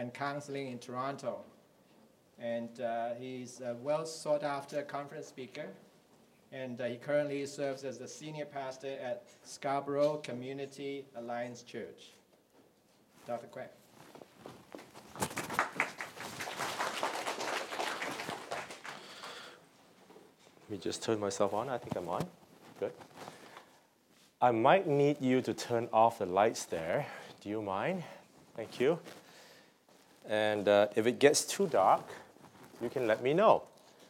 and counseling in Toronto. And he's a well sought after conference speaker. And he currently serves as the senior pastor at Scarborough Community Alliance Church. Dr. Quek. Let me just turn myself on. I think I'm on. Good. I might need you to turn off the lights there. Do you mind? Thank you. And if it gets too dark, you can let me know.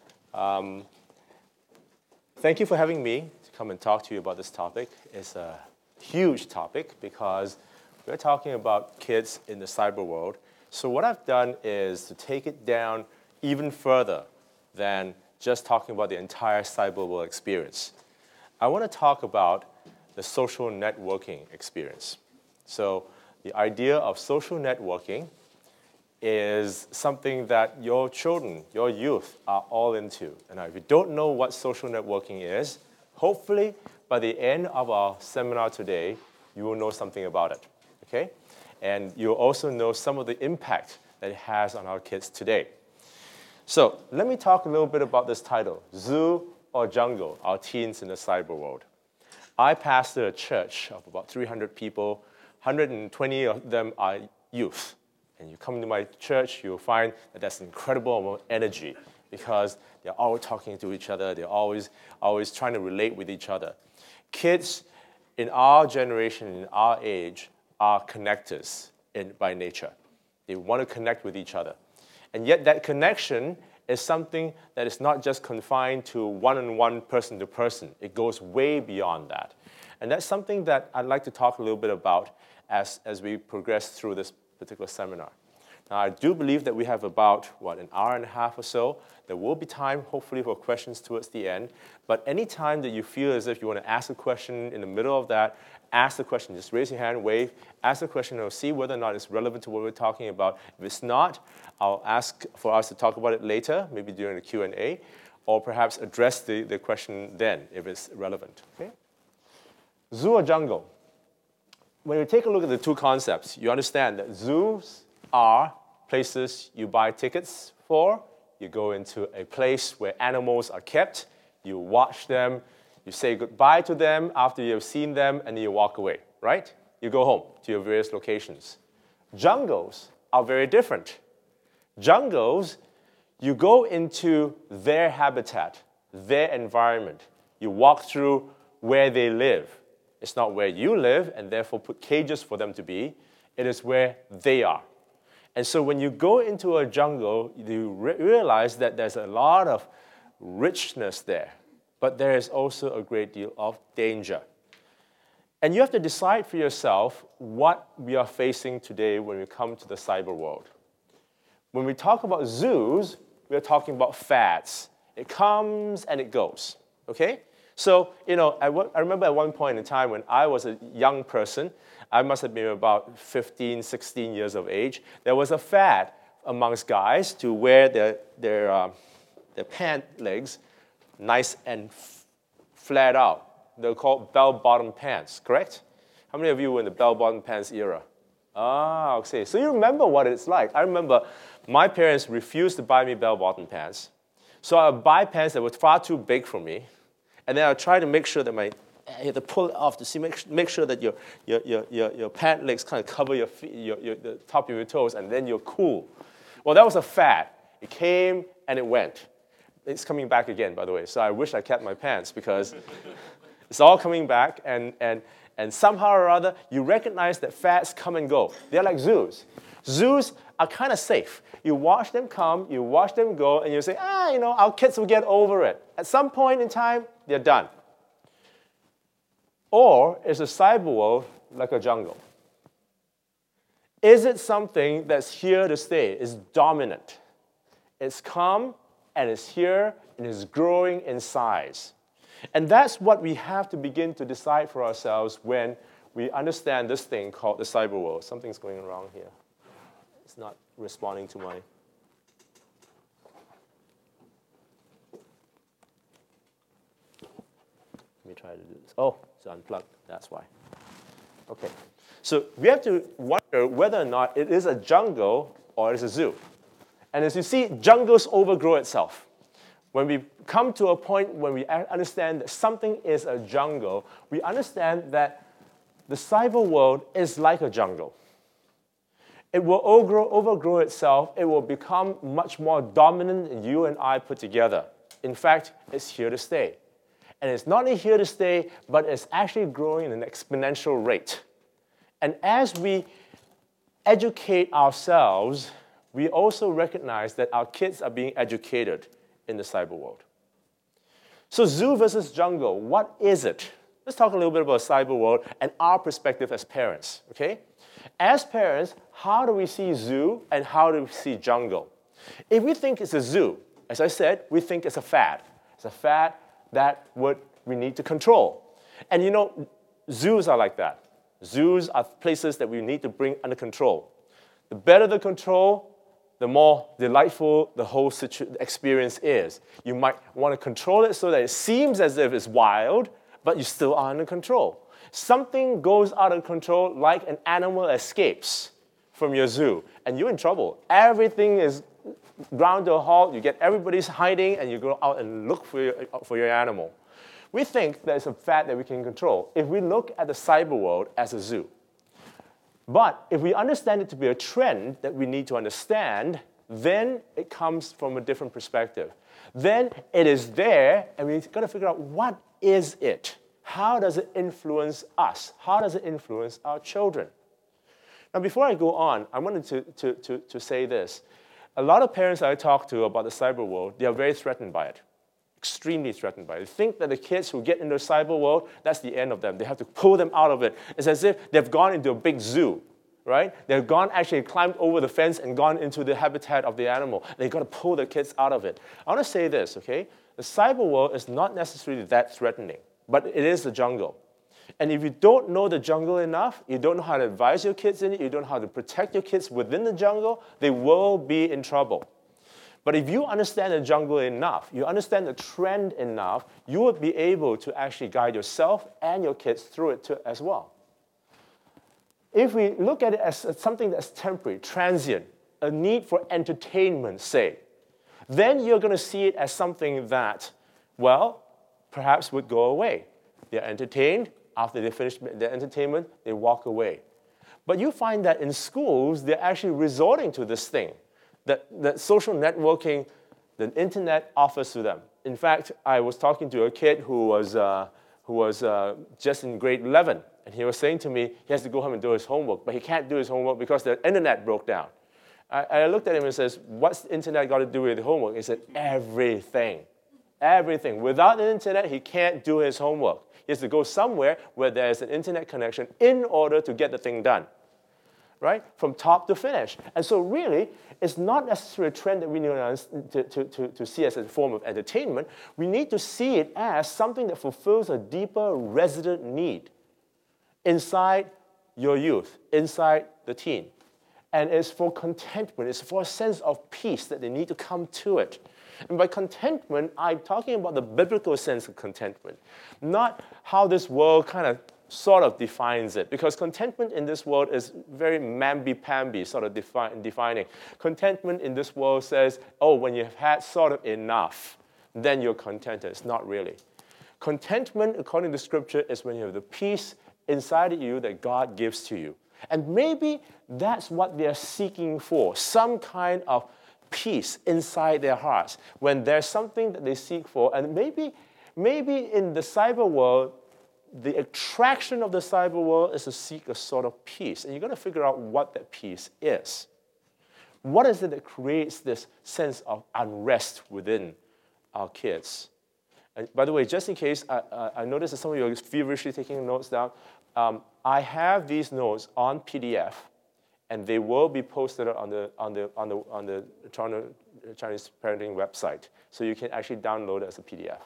Thank you for having me to come and talk to you about this topic. It's a huge topic because we're talking about kids in the cyber world. So what I've done is to take it down even further than just talking about the entire cyber world experience. I want to talk about the social networking experience. So the idea of social networking is something that your children, your youth are all into. And if you don't know what social networking is, hopefully by the end of our seminar today, you will know something about it, okay? And you'll also know some of the impact that it has on our kids today. So let me talk a little bit about this title, Zoo or Jungle, Our Teens in the Cyber World. I pastor a church of about 300 people, 120 of them are youth. And you come to my church, you'll find that there's an incredible amount of energy because they're all talking to each other. They're always trying to relate with each other. Kids in our generation, in our age, are connectors by nature. They want to connect with each other. And yet that connection is something that is not just confined to one-on-one, person-to-person. It goes way beyond that. And that's something that I'd like to talk a little bit about as we progress through this particular seminar. Now, I do believe that we have about, an hour and a half or so. There will be time, hopefully, for questions towards the end. But any time that you feel as if you want to ask a question in the middle of that, ask the question. Just raise your hand, wave, ask the question, and we'll see whether or not it's relevant to what we're talking about. If it's not, I'll ask for us to talk about it later, maybe during the Q&A, or perhaps address the question then, if it's relevant. Okay? Zoo or jungle? When you take a look at the two concepts, you understand that zoos are places you buy tickets for. You go into a place where animals are kept. You watch them. You say goodbye to them after you've seen them, and then you walk away, right? You go home to your various locations. Jungles are very different. Jungles, you go into their habitat, their environment. You walk through where they live. It's not where you live and therefore put cages for them to be. It is where they are. And so when you go into a jungle, you realize that there's a lot of richness there, but there is also a great deal of danger. And you have to decide for yourself what we are facing today when we come to the cyber world. When we talk about zoos, we're talking about fads. It comes and it goes, okay? So, I remember at one point in time when I was a young person, I must have been about 15, 16 years of age, there was a fad amongst guys to wear their pant legs nice and flat out. They're called bell-bottom pants, correct? How many of you were in the bell-bottom pants era? Ah, okay. So you remember what it's like. I remember my parents refused to buy me bell-bottom pants. So I would buy pants that were far too big for me. And then I try to make sure that you have to pull it off to see, make sure that your pant legs kind of cover your feet, the top of your toes, and then you're cool. Well, that was a fad. It came and it went. It's coming back again, by the way. So I wish I kept my pants because it's all coming back, and somehow or other, you recognize that fads come and go. They're like zoos. Zoos are kind of safe. You watch them come, you watch them go, and you say, our kids will get over it. At some point in time, they're done. Or is the cyber world like a jungle? Is it something that's here to stay, is dominant? It's come, and it's here, and it's growing in size. And that's what we have to begin to decide for ourselves when we understand this thing called the cyber world. Something's going wrong here. It's not responding to my... Let me try to do this. Oh, it's unplugged. That's why. Okay. So we have to wonder whether or not it is a jungle or it's a zoo. And as you see, jungles overgrow itself. When we come to a point when we understand that something is a jungle, we understand that the cyber world is like a jungle. It will overgrow itself. It will become much more dominant than you and I put together. In fact, it's here to stay. And it's not only here to stay, but it's actually growing at an exponential rate. And as we educate ourselves, we also recognize that our kids are being educated in the cyber world. So zoo versus jungle, what is it? Let's talk a little bit about cyber world and our perspective as parents, okay? As parents, how do we see zoo and how do we see jungle? If we think it's a zoo, as I said, we think it's a fad. It's a fad that we need to control. And you know, zoos are like that. Zoos are places that we need to bring under control. The better the control, the more delightful the whole experience is. You might want to control it so that it seems as if it's wild, but you still are under control. Something goes out of control, like an animal escapes from your zoo, and you're in trouble. Everything is ground to a halt. You get everybody's hiding, and you go out and look for your animal. We think that it's a fad that we can control if we look at the cyber world as a zoo. But if we understand it to be a trend that we need to understand, then it comes from a different perspective. Then it is there, and we've got to figure out what is it? How does it influence us? How does it influence our children? Now, before I go on, I wanted to say this. A lot of parents I talk to about the cyber world, they are very threatened by it, extremely threatened by it. They think that the kids who get into the cyber world, that's the end of them. They have to pull them out of it. It's as if they've gone into a big zoo, right? They've gone actually climbed over the fence and gone into the habitat of the animal. They've got to pull the kids out of it. I want to say this, okay? The cyber world is not necessarily that threatening, but it is the jungle. And if you don't know the jungle enough, you don't know how to advise your kids in it, you don't know how to protect your kids within the jungle, they will be in trouble. But if you understand the jungle enough, you understand the trend enough, you will be able to actually guide yourself and your kids through it too, as well. If we look at it as something that's temporary, transient, a need for entertainment, say, then you're going to see it as something that, well, perhaps would go away. They're entertained. After they finish their entertainment, they walk away. But you find that in schools, they're actually resorting to this thing that social networking, the internet offers to them. In fact, I was talking to a kid who was just in grade 11, and he was saying to me he has to go home and do his homework, but he can't do his homework because the internet broke down. I looked at him and says, what's the internet got to do with the homework? He said, everything. Everything. Without the internet, he can't do his homework. He has to go somewhere where there's an internet connection in order to get the thing done, right? From top to finish. And so really, it's not necessarily a trend that we need to see as a form of entertainment. We need to see it as something that fulfills a deeper resident need inside your youth, inside the teen. And it's for contentment. It's for a sense of peace that they need to come to it. And by contentment, I'm talking about the biblical sense of contentment, not how this world kind of sort of defines it. Because contentment in this world is very mamby-pamby sort of defining. Contentment in this world says, oh, when you've had sort of enough, then you're contented. It's not really. Contentment, according to Scripture, is when you have the peace inside of you that God gives to you. And maybe that's what they're seeking for, some kind of peace inside their hearts when there's something that they seek for. And maybe in the cyber world, the attraction of the cyber world is to seek a sort of peace. And you've got to figure out what that peace is. What is it that creates this sense of unrest within our kids? And by the way, just in case, I noticed that some of you are feverishly taking notes down. I have these notes on PDF, and they will be posted on the Toronto Chinese Parenting website, so you can actually download it as a PDF.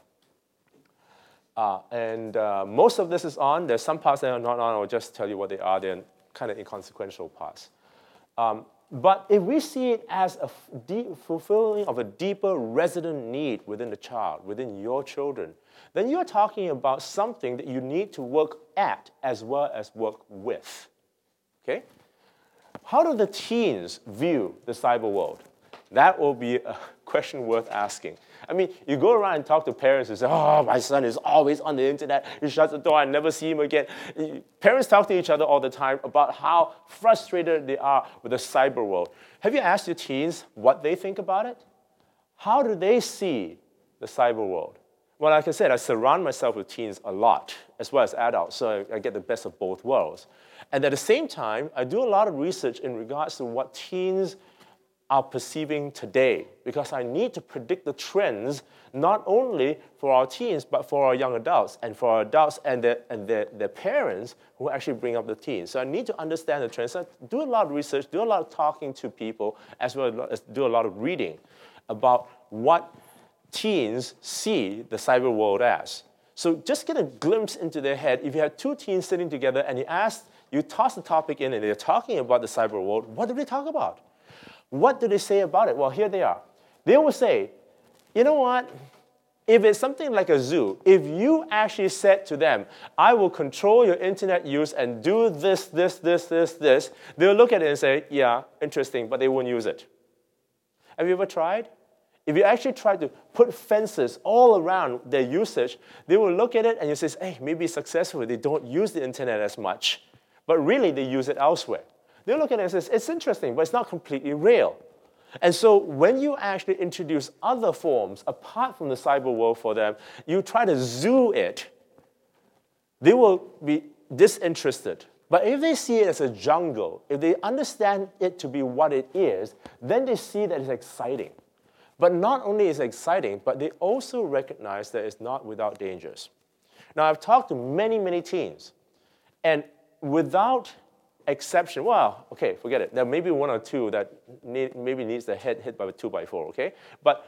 Most of this is on. There's some parts that are not on. I'll just tell you what they are. They're kind of inconsequential parts. But if we see it as a fulfilling of a deeper resident need within the child, within your children, then you're talking about something that you need to work at as well as work with. Okay? How do the teens view the cyber world? That will be a question worth asking. I mean, you go around and talk to parents who say, oh, my son is always on the internet. He shuts the door, I never see him again. Parents talk to each other all the time about how frustrated they are with the cyber world. Have you asked your teens what they think about it? How do they see the cyber world? Well, like I said, I surround myself with teens a lot, as well as adults, so I get the best of both worlds. And at the same time, I do a lot of research in regards to what teens are perceiving today, because I need to predict the trends not only for our teens, but for our young adults, and for our adults and their parents who actually bring up the teens. So I need to understand the trends. So I do a lot of research, do a lot of talking to people, as well as do a lot of reading about what teens see the cyber world as. So just get a glimpse into their head. If you have two teens sitting together and you toss the topic in and they're talking about the cyber world, what do they talk about? What do they say about it? Well, here they are. They will say, you know what? If it's something like a zoo, if you actually said to them, I will control your internet use and do this, they'll look at it and say, yeah, interesting, but they won't use it. Have you ever tried? If you actually try to put fences all around their usage, they will look at it and you say, hey, maybe it's successful. They don't use the internet as much. But really, they use it elsewhere. They look at it and say, it's interesting, but it's not completely real. And so when you actually introduce other forms apart from the cyber world for them, you try to zoo it, they will be disinterested. But if they see it as a jungle, if they understand it to be what it is, then they see that it's exciting. But not only is it exciting, but they also recognize that it's not without dangers. Now, I've talked to many, many teens, and without exception, well, okay, forget it. There may be one or two that maybe needs the head hit by a 2x4, okay? But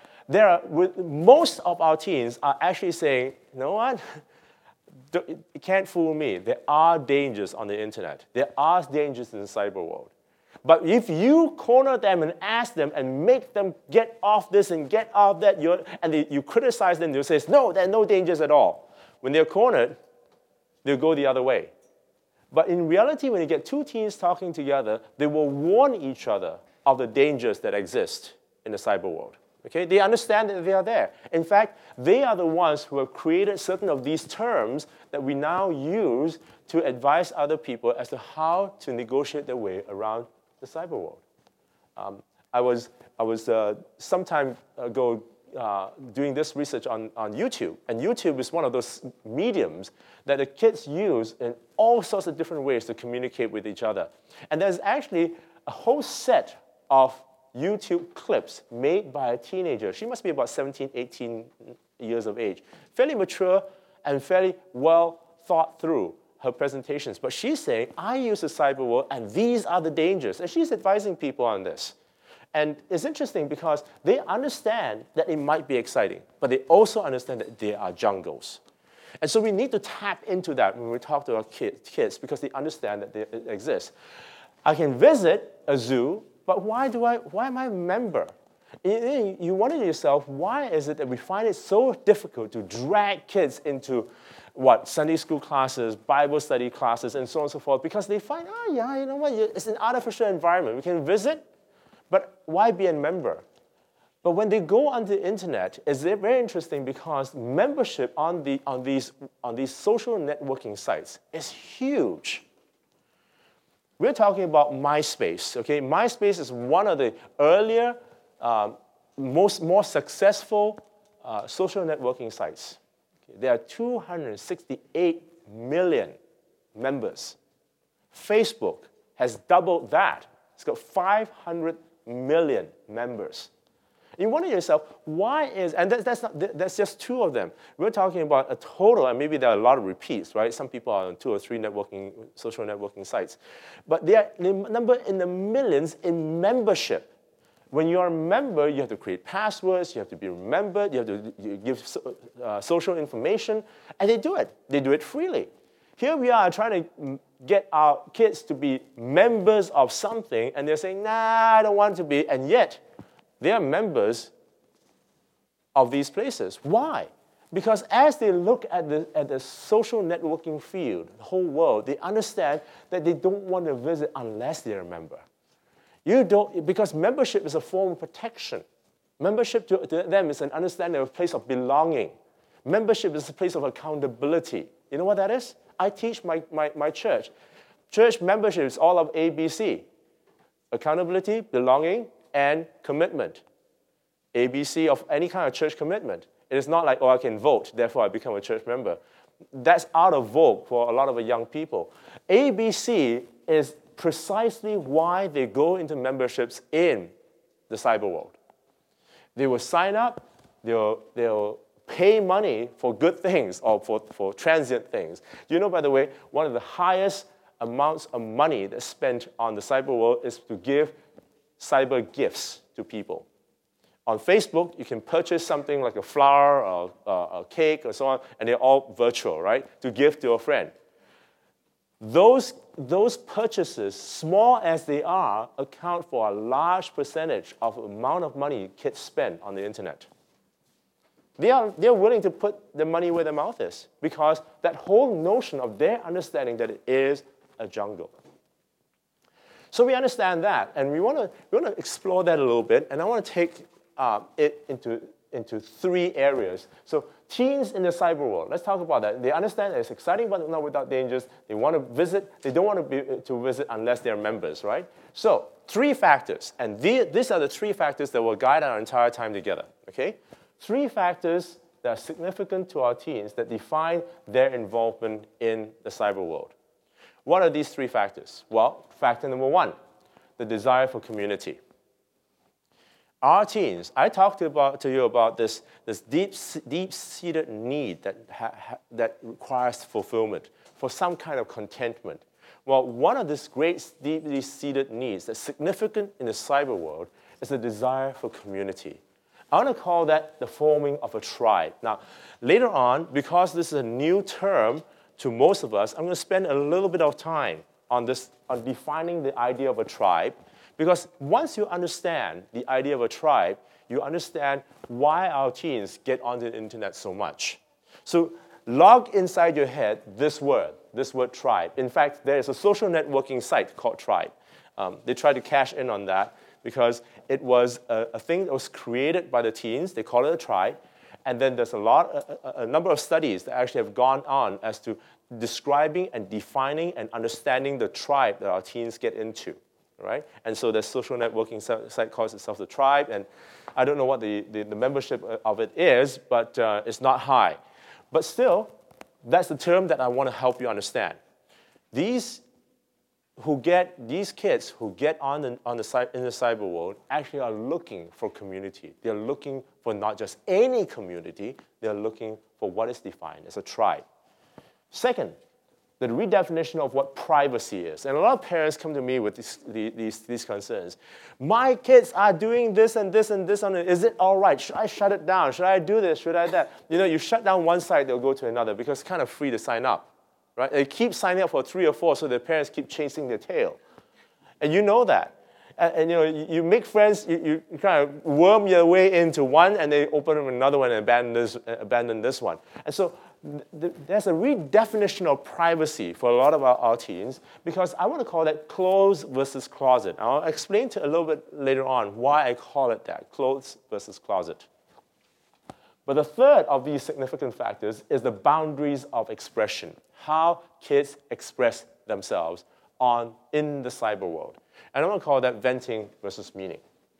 most of our teens are actually saying, you know what? You can't fool me. There are dangers on the internet. There are dangers in the cyber world. But if you corner them and ask them and make them get off this and get off that, you criticize them, they'll say, no, there are no dangers at all. When they're cornered, they'll go the other way. But in reality, when you get two teens talking together, they will warn each other of the dangers that exist in the cyber world. Okay? They understand that they are there. In fact, they are the ones who have created certain of these terms that we now use to advise other people as to how to negotiate their way around the cyber world. I was some time ago doing this research on YouTube, and YouTube is one of those mediums that the kids use in all sorts of different ways to communicate with each other. And there's actually a whole set of YouTube clips made by a teenager. She must be about 17, 18 years of age. Fairly mature and fairly well thought through her presentations. But she's saying, I use the cyber world, and these are the dangers. And she's advising people on this. And it's interesting because they understand that it might be exciting, but they also understand that there are jungles. And so we need to tap into that when we talk to our kids because they understand that it exists. I can visit a zoo, but why am I a member? You wonder to yourself, why is it that we find it so difficult to drag kids into Sunday school classes, Bible study classes, and so on and so forth? Because they find, you know what, it's an artificial environment. We can visit, but why be a member? But when they go on the internet, it's very interesting because membership on these social networking sites is huge. We're talking about MySpace. Okay, MySpace is one of the earlier, more successful social networking sites. Okay, there are 268 million members. Facebook has doubled that. It's got 500 million members. You wonder yourself, why is, and that's just two of them. We're talking about a total, and maybe there are a lot of repeats, right? Some people are on 2 or 3 social networking sites. But they are number in the millions in membership. When you're a member, you have to create passwords, you have to be remembered, you have to give social information, and they do it. They do it freely. Here we are trying to get our kids to be members of something, and they're saying, nah, I don't want to be, and yet they are members of these places. Why? Because as they look at the social networking field, the whole world, they understand that they don't want to visit unless they're a member. You don't, because membership is a form of protection. Membership to them is an understanding of a place of belonging. Membership is a place of accountability. You know what that is? I teach my church. Church membership is all of ABC. Accountability, belonging, and commitment. ABC of any kind of church commitment. It is not like, oh, I can vote, therefore I become a church member. That's out of vogue for a lot of young people. ABC is precisely why they go into memberships in the cyber world. They will sign up, they'll pay money for good things or for transient things. You know, by the way, one of the highest amounts of money that's spent on the cyber world is to give cyber gifts to people. On Facebook, you can purchase something like a flower or a cake or so on, and they're all virtual, right, to give to a friend. Those purchases, small as they are, account for a large percentage of the amount of money kids spend on the internet. They're willing to put the money where their mouth is because that whole notion of their understanding that it is a jungle. So we understand that, and we want to explore that a little bit, and I want to take it into three areas. So teens in the cyber world, let's talk about that. They understand that it's exciting but not without dangers. They want to visit. They don't want to visit unless they're members, right? So three factors, and these are the three factors that will guide our entire time together, okay? Three factors that are significant to our teens that define their involvement in the cyber world. What are these three factors? Well, factor number one, the desire for community. Our teens, I talked to you about this deep-seated need that requires fulfillment for some kind of contentment. Well, one of these great deeply seated needs that's significant in the cyber world is the desire for community. I want to call that the forming of a tribe. Now, later on, because this is a new term to most of us, I'm going to spend a little bit of time on defining the idea of a tribe. Because once you understand the idea of a tribe, you understand why our teens get onto the internet so much. So log inside your head this word tribe. In fact, there is a social networking site called Tribe. They try to cash in on that because it was a thing that was created by the teens. They call it a tribe. And then there's a number of studies that actually have gone on as to describing and defining and understanding the tribe that our teens get into. Right? And so the social networking site calls itself the Tribe, and I don't know what the membership of it is, but it's not high. But still, that's the term that I want to help you understand. These kids who get in the cyber world actually are looking for community. They're looking for not just any community, they're looking for what is defined as a tribe. Second, the redefinition of what privacy is. And a lot of parents come to me with these concerns. My kids are doing this and this and this on it. Is it all right? Should I shut it down? Should I do this? Should I that? You know, you shut down one site, they'll go to another because it's kind of free to sign up. Right? They keep signing up for 3 or 4, so their parents keep chasing their tail. And you know that. And you know, you make friends, you kind of worm your way into one, and they open up another one and abandon this one. And so there's a redefinition of privacy for a lot of our teens because I want to call that closed versus closet. I'll explain a little bit later on why I call it that, closed versus closet. But the third of these significant factors is the boundaries of expression, how kids express themselves in the cyber world. And I want to call that venting versus meaning.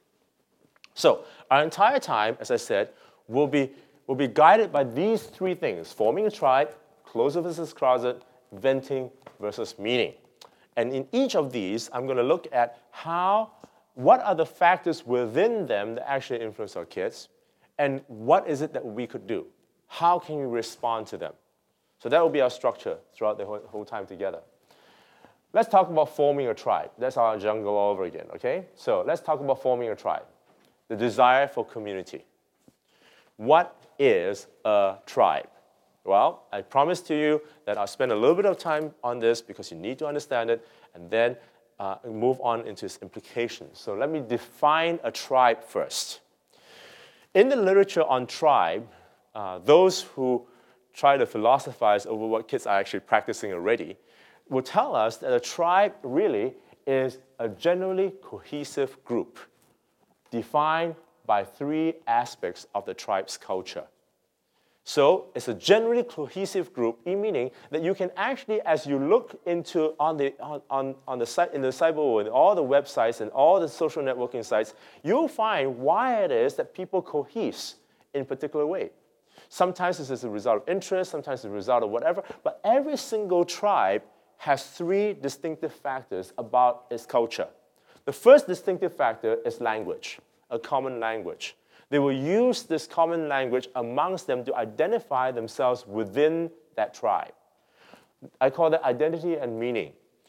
So our entire time, as I said, will be guided by these three things: forming a tribe, closet versus closet, venting versus meaning. And in each of these, I'm going to look at what are the factors within them that actually influence our kids, and what is it that we could do? How can we respond to them? So that will be our structure throughout the whole time together. Let's talk about forming a tribe. That's our jungle all over again, okay? So let's talk about forming a tribe. The desire for community. What is a tribe? Well, I promise to you that I'll spend a little bit of time on this because you need to understand it, and then move on into its implications. So let me define a tribe first. In the literature on tribe, those who try to philosophize over what kids are actually practicing already will tell us that a tribe really is a generally cohesive group defined by 3 aspects of the tribe's culture. So it's a generally cohesive group, meaning that you can actually, as you look into on the site in the cyber world, all the websites and all the social networking sites, you'll find why it is that people cohese in a particular way. Sometimes this is a result of interest, sometimes it's a result of whatever, but every single tribe has 3 distinctive factors about its culture. The first distinctive factor is language, a common language. They will use this common language amongst them to identify themselves within that tribe. I call that identity and meaning.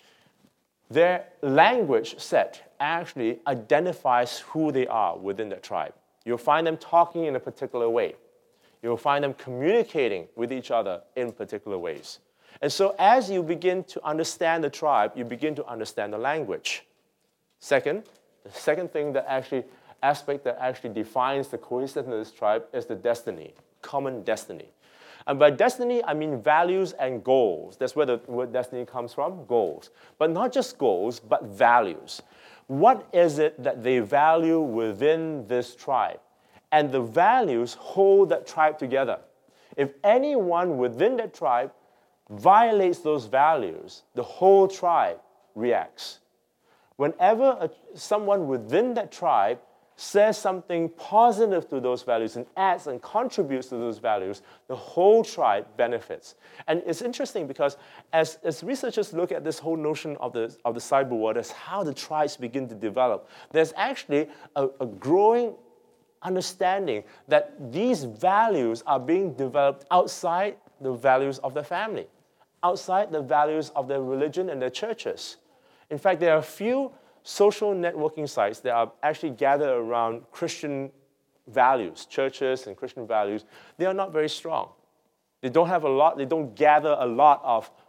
Their language set actually identifies who they are within the tribe. You'll find them talking in a particular way. You'll find them communicating with each other in particular ways. And so as you begin to understand the tribe, you begin to understand the language. The second thing that aspect that actually defines the cohesiveness of this tribe is the destiny, common destiny. And by destiny, I mean values and goals. That's where the word destiny comes from, goals. But not just goals, but values. What is it that they value within this tribe? And the values hold that tribe together. If anyone within that tribe violates those values, the whole tribe reacts. Whenever someone within that tribe says something positive to those values and adds and contributes to those values, the whole tribe benefits. And it's interesting because as researchers look at this whole notion of the cyber world, as how the tribes begin to develop, there's actually a growing understanding that these values are being developed outside the values of the family, outside the values of their religion and their churches. In fact, there are a few social networking sites that are actually gathered around Christian values, churches and Christian values. They are not very strong. They don't gather a lot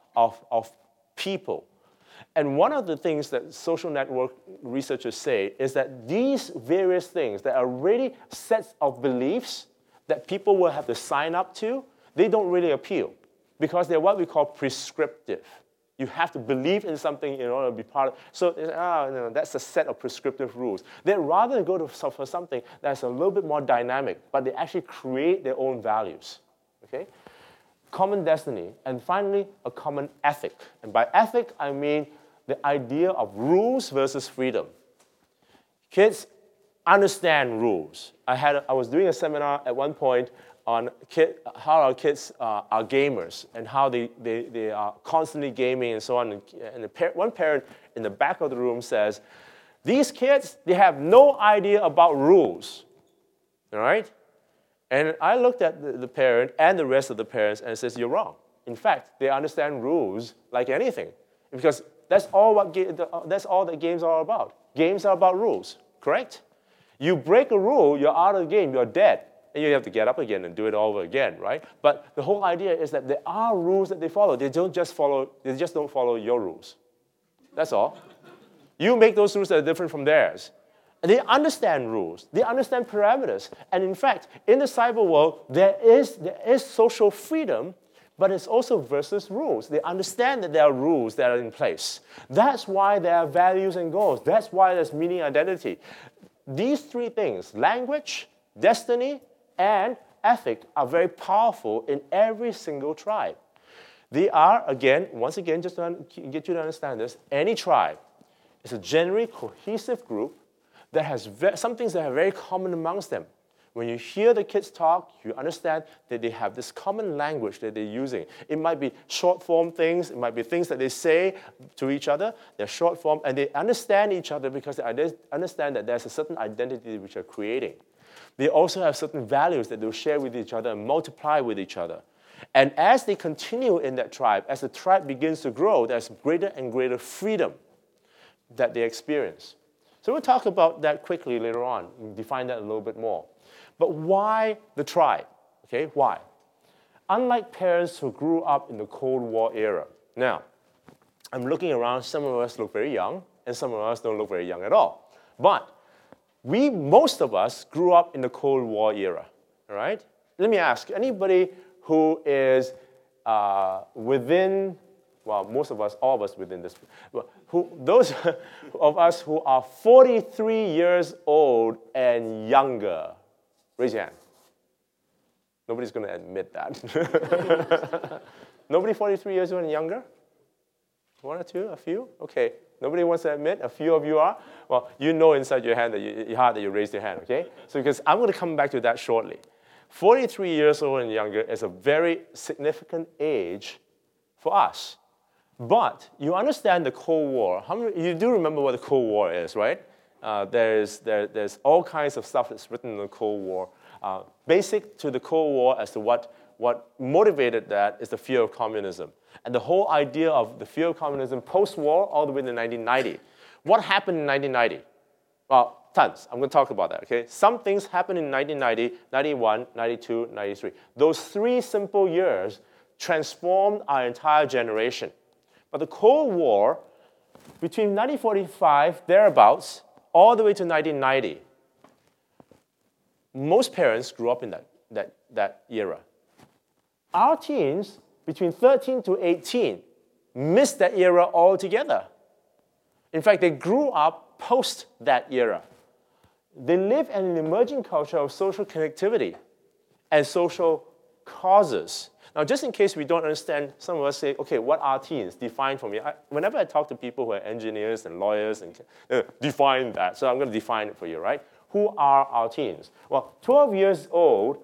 of people. And one of the things that social network researchers say is that these various things that are really sets of beliefs that people will have to sign up to, they don't really appeal because they're what we call prescriptive. You have to believe in something in order to be part of. So that's a set of prescriptive rules. They'd rather go for something that's a little bit more dynamic, but they actually create their own values. Okay? Common destiny, and finally, a common ethic. And by ethic, I mean the idea of rules versus freedom. Kids understand rules. I was doing a seminar at one point on how our kids are gamers and how they are constantly gaming and so on. And one parent in the back of the room says, these kids, they have no idea about rules, all right? And I looked at the parent and the rest of the parents and says, you're wrong. In fact, they understand rules like anything because that's all that games are about. Games are about rules, correct? You break a rule, you're out of the game, you're dead. And you have to get up again and do it all over again, right? But the whole idea is that there are rules that they follow. They don't just follow your rules. That's all. You make those rules that are different from theirs. And they understand rules. They understand parameters. And in fact, in the cyber world, there is social freedom, but it's also versus rules. They understand that there are rules that are in place. That's why there are values and goals. That's why there's meaning onidentity. These 3 things, language, destiny, and ethic, are very powerful in every single tribe. They are, once again, just to get you to understand this, any tribe is a generally cohesive group that has some things that are very common amongst them. When you hear the kids talk, you understand that they have this common language that they're using. It might be short form things, it might be things that they say to each other, they're short form, and they understand each other because they understand that there's a certain identity which they're creating. They also have certain values that they'll share with each other and multiply with each other. And as they continue in that tribe, as the tribe begins to grow, there's greater and greater freedom that they experience. So we'll talk about that quickly later on and define that a little bit more. But why the tribe? Okay, why? Unlike parents who grew up in the Cold War era. Now, I'm looking around, some of us look very young, and some of us don't look very young at all. But most of us grew up in the Cold War era, all right? Let me ask, anybody who is within well, most of us, all of us within this, those of us who are 43 years old and younger, raise your hand. Nobody's going to admit that. Nobody 43 years old and younger? One or two? A few? Okay. Nobody wants to admit? A few of you are? Well, you know inside your hand your heart that you raised your hand, okay? So because I'm going to come back to that shortly. 43 years old and younger is a very significant age for us. But you understand the Cold War. You do remember what the Cold War is, right? There's all kinds of stuff that's written in the Cold War. Basic to the Cold War as to what motivated that is the fear of communism. And the whole idea of the fear of communism post-war all the way to 1990. What happened in 1990? Well, tons. I'm going to talk about that, okay? Some things happened in 1990, 91, 92, 93. Those 3 simple years transformed our entire generation. But the Cold War, between 1945, thereabouts, all the way to 1990, most parents grew up in that era. Our teens, between 13 to 18, missed that era altogether. In fact, they grew up post that era. They live in an emerging culture of social connectivity and social causes. Now, just in case we don't understand, some of us say, okay, what are teens? Define for me. Whenever I talk to people who are engineers and lawyers, and define that. So I'm going to define it for you, right? Who are our teens? Well, 12 years old,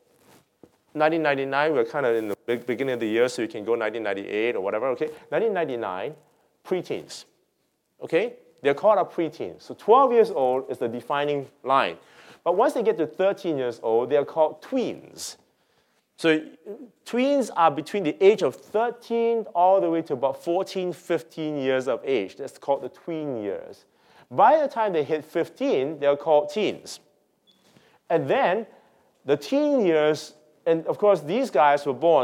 1999, we're kind of in the beginning of the year, so you can go 1998 or whatever, okay? 1999, preteens, okay? They're called our preteens. So 12 years old is the defining line. But once they get to 13 years old, they are called tweens. So tweens are between the age of 13 all the way to about 14, 15 years of age. That's called the tween years. By the time they hit 15, they're called teens. And then the teen years, and of course these kids were born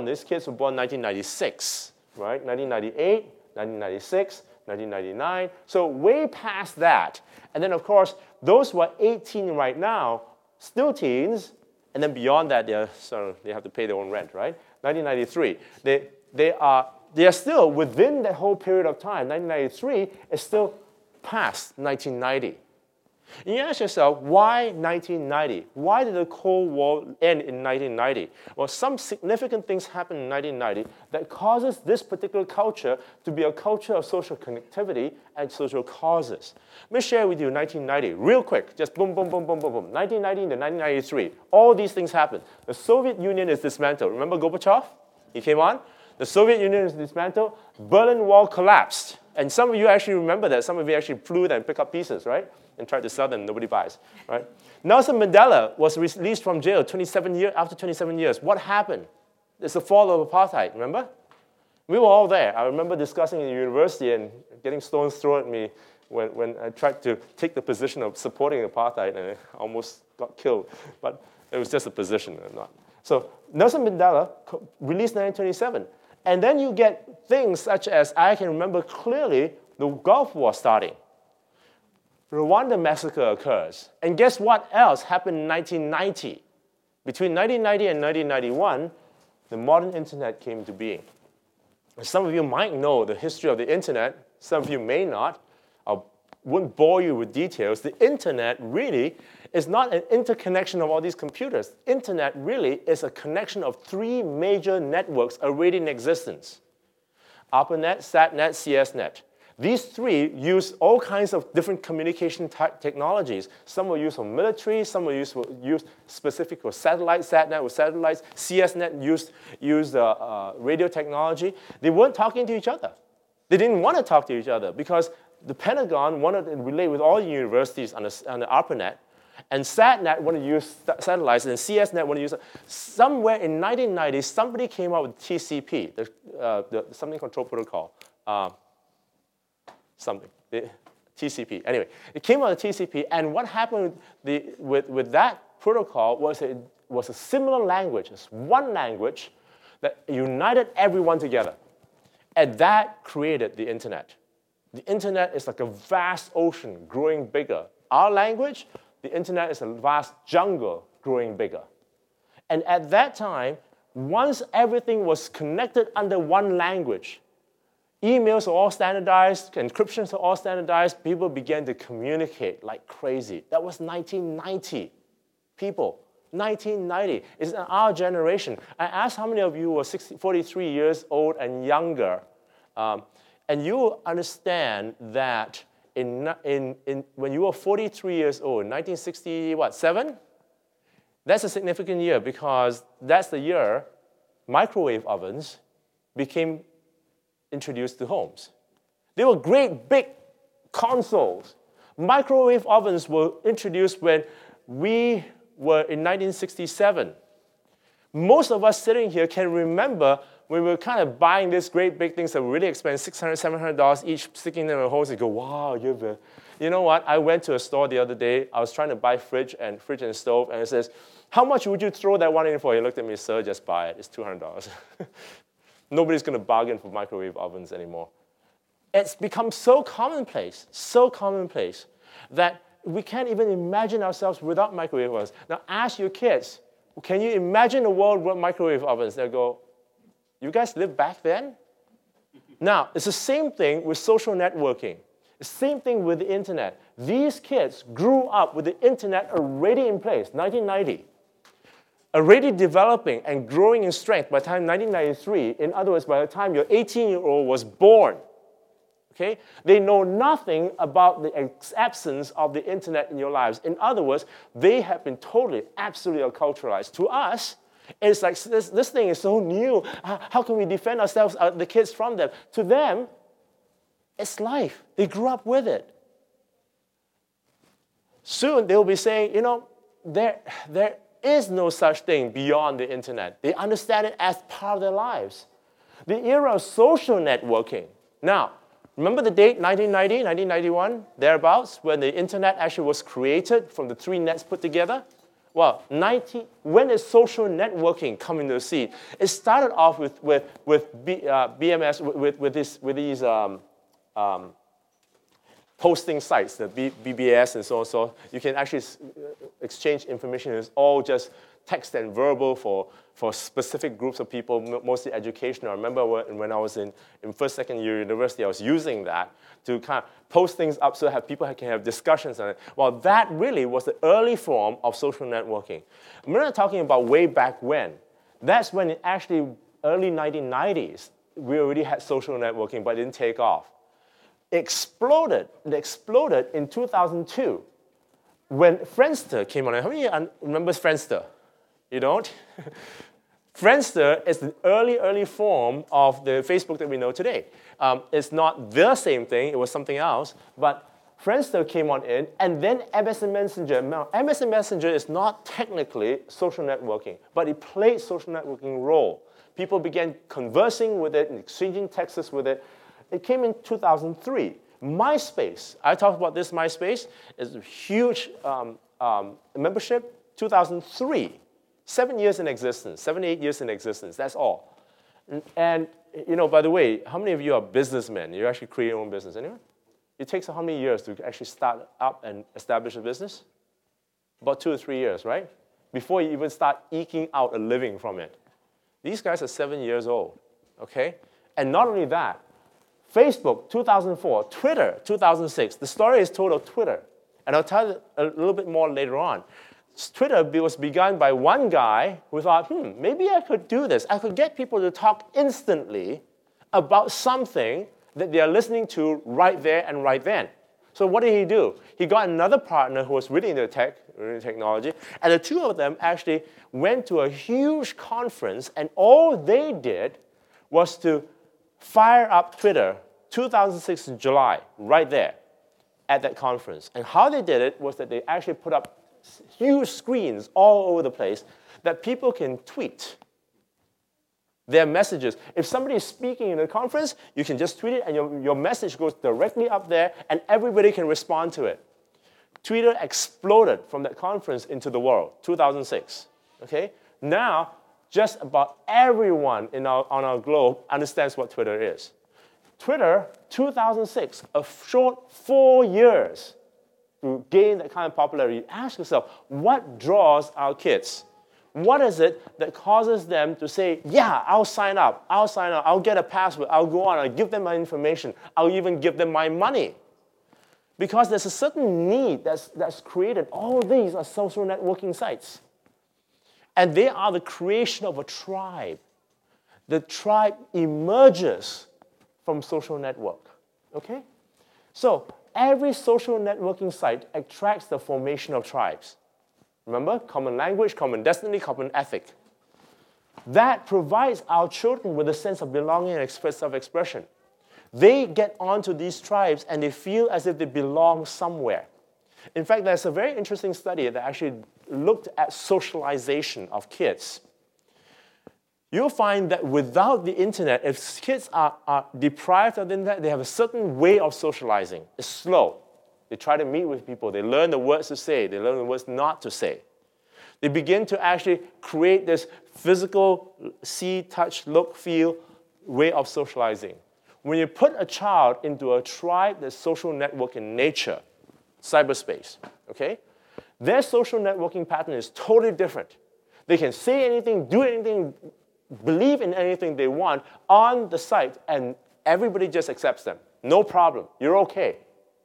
1996, right? 1998, 1996, 1999. So way past that. And then of course, those who are 18 right now, still teens, and then beyond that, they have to pay their own rent, right? 1993, they are still within that whole period of time. 1993 is still past 1990. And you ask yourself, why 1990? Why did the Cold War end in 1990? Well, some significant things happened in 1990 that causes this particular culture to be a culture of social connectivity and social causes. Let me share with you 1990, real quick, just boom, boom, boom, boom, boom, boom. 1990 to 1993, all these things happened. The Soviet Union is dismantled. Remember Gorbachev? He came on. The Soviet Union is dismantled. Berlin Wall collapsed. And some of you actually remember that. Some of you actually flew there and picked up pieces, right? And tried to sell them, nobody buys, right? Nelson Mandela was released from jail after 27 years. What happened? It's the fall of apartheid, remember? We were all there. I remember discussing in university and getting stones thrown at me when I tried to take the position of supporting apartheid, and I almost got killed. But it was just a position, not. So Nelson Mandela released 1927. And then you get things such as, I can remember clearly, the Gulf War starting. Rwanda massacre occurs. And guess what else happened in 1990? Between 1990 and 1991, the modern internet came to being. Some of you might know the history of the internet. Some of you may not. I wouldn't bore you with details. The internet really is not an interconnection of all these computers. Internet really is a connection of 3 major networks already in existence. ARPANET, SATNet, CSNet. These 3 use all kinds of different communication technologies. Some were used for military, some were used specific for satellites, SATNet with satellites, CSNet used radio technology. They weren't talking to each other. They didn't want to talk to each other because the Pentagon wanted to relate with all the universities on the ARPANET, and SATNet wanted to use satellites, and CSNet wanted to use somewhere in 1990, somebody came up with TCP, the Something Control Protocol. TCP. Anyway, it came out of TCP, and what happened with that protocol was it was a similar language. It's one language that united everyone together, and that created the internet. The internet is like a vast ocean growing bigger. Our language, the internet is a vast jungle growing bigger. And at that time, once everything was connected under one language, Emails are all standardized, encryptions are all standardized. People began to communicate like crazy. That was 1990. People, 1990. It's in our generation. I asked how many of you were 43 years old and younger, and you understand that when you were 43 years old, 1967? That's a significant year because that's the year microwave ovens became introduced to homes. They were great big consoles. Microwave ovens were introduced when we were in 1967. Most of us sitting here can remember when we were kind of buying these great big things that were really expensive, $600, $700 each, sticking them in holes and go, wow, you know what? I went to a store the other day. I was trying to buy fridge and stove, and it says, how much would you throw that one in for? He looked at me, sir, just buy it. It's $200. Nobody's going to bargain for microwave ovens anymore. It's become so commonplace, that we can't even imagine ourselves without microwave ovens. Now, ask your kids, can you imagine a world without microwave ovens? They'll go, you guys lived back then? Now, it's the same thing with social networking. The same thing with the internet. These kids grew up with the internet already in place, 1990. Already developing and growing in strength by the time 1993. In other words, by the time your 18-year-old was born. Okay? They know nothing about the absence of the internet in your lives. In other words, they have been totally, absolutely acculturalized. To us, it's like this thing is so new. How can we defend ourselves, the kids, from them? To them, it's life. They grew up with it. Soon they'll be saying, you know, there is no such thing beyond the internet. They understand it as part of their lives. The era of social networking. Now, remember the date, 1990, 1991, thereabouts, when the internet actually was created from the 3 nets put together? Well, when did social networking come into the scene? It started off with BMS, with these posting sites, the BBS and so on. So you can actually exchange information. It's all just text and verbal for specific groups of people, mostly educational. I remember when I was in first, second year university, I was using that to kind of post things up so that people can have discussions on it. Well, that really was the early form of social networking. We're not talking about way back when. That's when it actually, early 1990s, we already had social networking, but it didn't take off. It exploded in 2002 when Friendster came on. How many remember Friendster? You don't? Friendster is the early form of the Facebook that we know today. It's not the same thing. It was something else. But Friendster came on in, and then MSN Messenger. Now, MSN Messenger is not technically social networking, but it played social networking role. People began conversing with it and exchanging texts with it. It came in 2003. MySpace, I talked about this MySpace, is a huge membership, 2003. 7 years in existence, 7, 8 years in existence, that's all. And, you know, by the way, how many of you are businessmen? You actually create your own business, anyone? It takes how many years to actually start up and establish a business? About 2 or 3 years, right? Before you even start eking out a living from it. These guys are 7 years old, okay? And not only that, Facebook, 2004, Twitter, 2006. The story is told of Twitter. And I'll tell you a little bit more later on. Twitter was begun by one guy who thought, maybe I could do this. I could get people to talk instantly about something that they are listening to right there and right then. So what did he do? He got another partner who was really into technology, and the two of them actually went to a huge conference, and all they did was to fire up Twitter, 2006 in July, right there at that conference. And how they did it was that they actually put up huge screens all over the place that people can tweet their messages. If somebody is speaking in a conference, you can just tweet it, and your message goes directly up there, and everybody can respond to it. Twitter exploded from that conference into the world, 2006. Okay? Now, just about everyone on our globe understands what Twitter is. Twitter, 2006, a short 4 years to gain that kind of popularity. Ask yourself, what draws our kids? What is it that causes them to say, yeah, I'll sign up, I'll get a password, I'll go on, I'll give them my information, I'll even give them my money? Because there's a certain need that's created. All these are social networking sites. And they are the creation of a tribe. The tribe emerges from social network, okay? So every social networking site attracts the formation of tribes. Remember, common language, common destiny, common ethic. That provides our children with a sense of belonging and self-expression. They get onto these tribes and they feel as if they belong somewhere. In fact, there's a very interesting study that actually looked at socialization of kids. You'll find that without the internet, if kids are deprived of the internet, they have a certain way of socializing. It's slow. They try to meet with people. They learn the words to say. They learn the words not to say. They begin to actually create this physical see, touch, look, feel way of socializing. When you put a child into a tribe that's social network in nature, cyberspace, okay, their social networking pattern is totally different. They can say anything, do anything, believe in anything they want on the site, and everybody just accepts them. No problem. You're okay.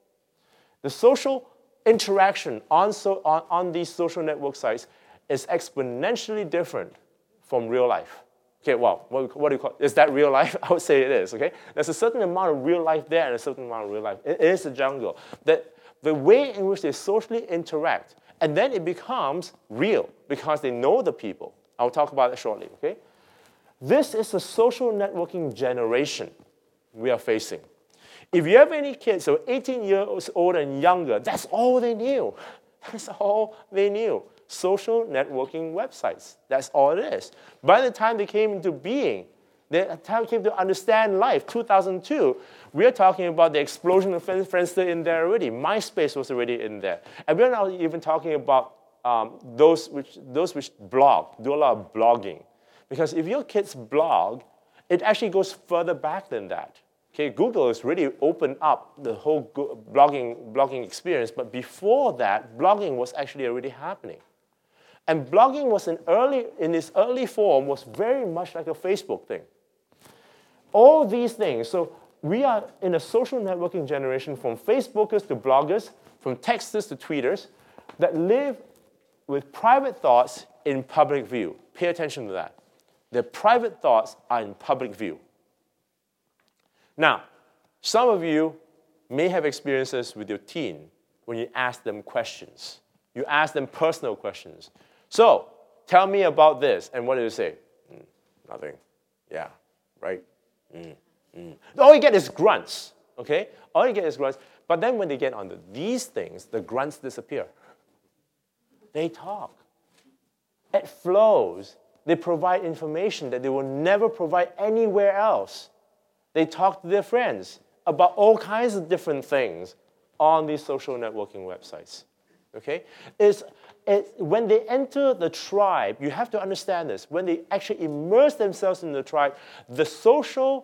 The social interaction on these social network sites is exponentially different from real life. Okay, well, what do you call it? Is that real life? I would say it is, okay? There's a certain amount of real life there and a certain amount of real life. It is a jungle. The way in which they socially interact, and then it becomes real because they know the people. I'll talk about it shortly, okay? This is a social networking generation we are facing. If you have any kids who are 18 years old and younger, that's all they knew. That's all they knew. Social networking websites. That's all it is. By the time they came into being, the time came to understand life, 2002, we're talking about the explosion of Friendster in there already. MySpace was already in there. And we're not even talking about those which blog, do a lot of blogging. Because if your kids blog, it actually goes further back than that. Okay, Google has really opened up the whole blogging experience, but before that, blogging was actually already happening. And blogging was in its early form was very much like a Facebook thing. All these things, so we are in a social networking generation from Facebookers to bloggers, from texters to tweeters, that live with private thoughts in public view. Pay attention to that. Their private thoughts are in public view. Now, some of you may have experiences with your teen when you ask them questions. You ask them personal questions. So, tell me about this. And what do you say? Nothing. Yeah, right? All you get is grunts, okay? All you get is grunts. But then when they get onto these things, the grunts disappear. They talk. It flows. They provide information that they will never provide anywhere else. They talk to their friends about all kinds of different things on these social networking websites. Okay? When they enter the tribe, you have to understand this. When they actually immerse themselves in the tribe, the social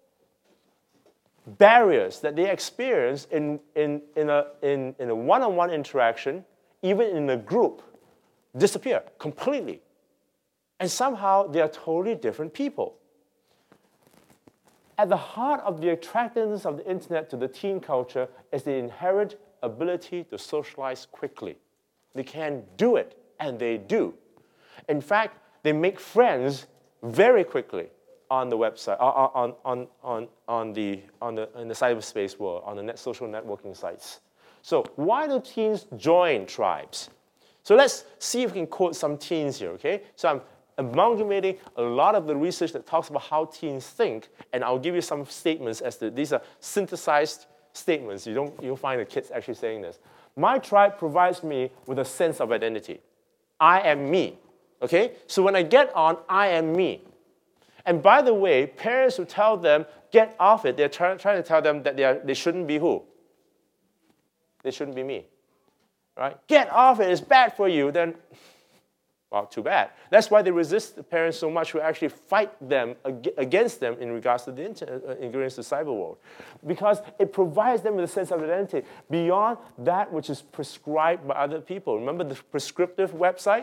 barriers that they experience in a one-on-one interaction, even in a group, disappear completely. And somehow they are totally different people. At the heart of the attractiveness of the internet to the teen culture is the inherent ability to socialize quickly. They can do it, and they do. In fact, they make friends very quickly on the website, in the cyberspace world, on the social networking sites. So why do teens join tribes? So let's see if we can quote some teens here, okay? So I'm amalgamating a lot of the research that talks about how teens think, and I'll give you some statements as to these are synthesized statements. You don't find the kids actually saying this. My tribe provides me with a sense of identity. I am me, okay? So when I get on, I am me. And by the way, parents who tell them, get off it, they're trying to tell them that they shouldn't be who? They shouldn't be me, right? Get off it, it's bad for you, then well, too bad. That's why they resist the parents so much who actually fight them against them in regards to the internet, in regards to the cyber world. Because it provides them with a sense of identity beyond that which is prescribed by other people. Remember the prescriptive websites?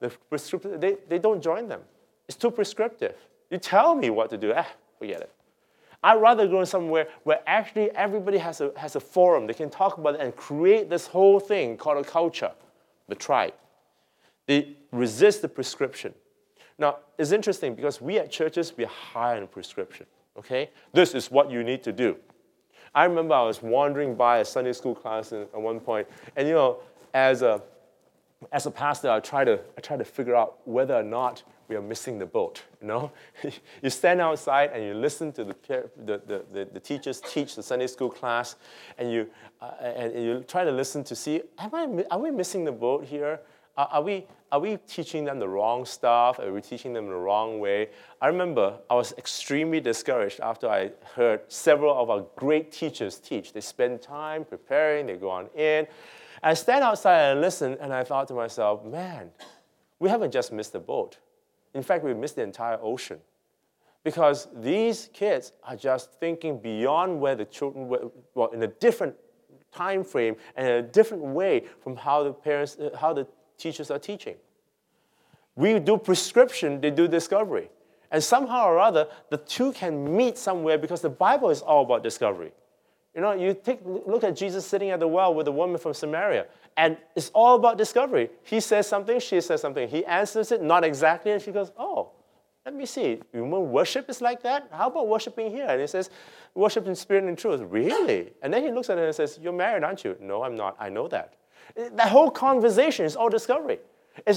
they don't join them. It's too prescriptive. You tell me what to do, forget it. I'd rather go somewhere where actually everybody has a forum. They can talk about it and create this whole thing called a culture, the tribe. They resist the prescription. Now, it's interesting because we at churches, we are high on prescription, okay? This is what you need to do. I remember I was wandering by a Sunday school class at one point, and as a pastor, I try to figure out whether or not we are missing the boat. You stand outside and you listen to the teachers teach the Sunday school class, and you try to listen to see, are we missing the boat here? Are we teaching them the wrong stuff? Are we teaching them the wrong way? I remember I was extremely discouraged after I heard several of our great teachers teach. They spend time preparing, they go on in. I stand outside and listen, and I thought to myself, man, we haven't just missed the boat. In fact, we missed the entire ocean. Because these kids are just thinking beyond where the children were, well, in a different time frame and in a different way from how the teachers are teaching. We do prescription, they do discovery. And somehow or other, the two can meet somewhere because the Bible is all about discovery. You look at Jesus sitting at the well with the woman from Samaria, and it's all about discovery. He says something, she says something. He answers it, not exactly, and she goes, oh, let me see. Human worship is like that? How about worshiping here? And he says, worship in spirit and truth. Really? And then he looks at her and says, you're married, aren't you? No, I'm not. I know that. That whole conversation is all discovery. If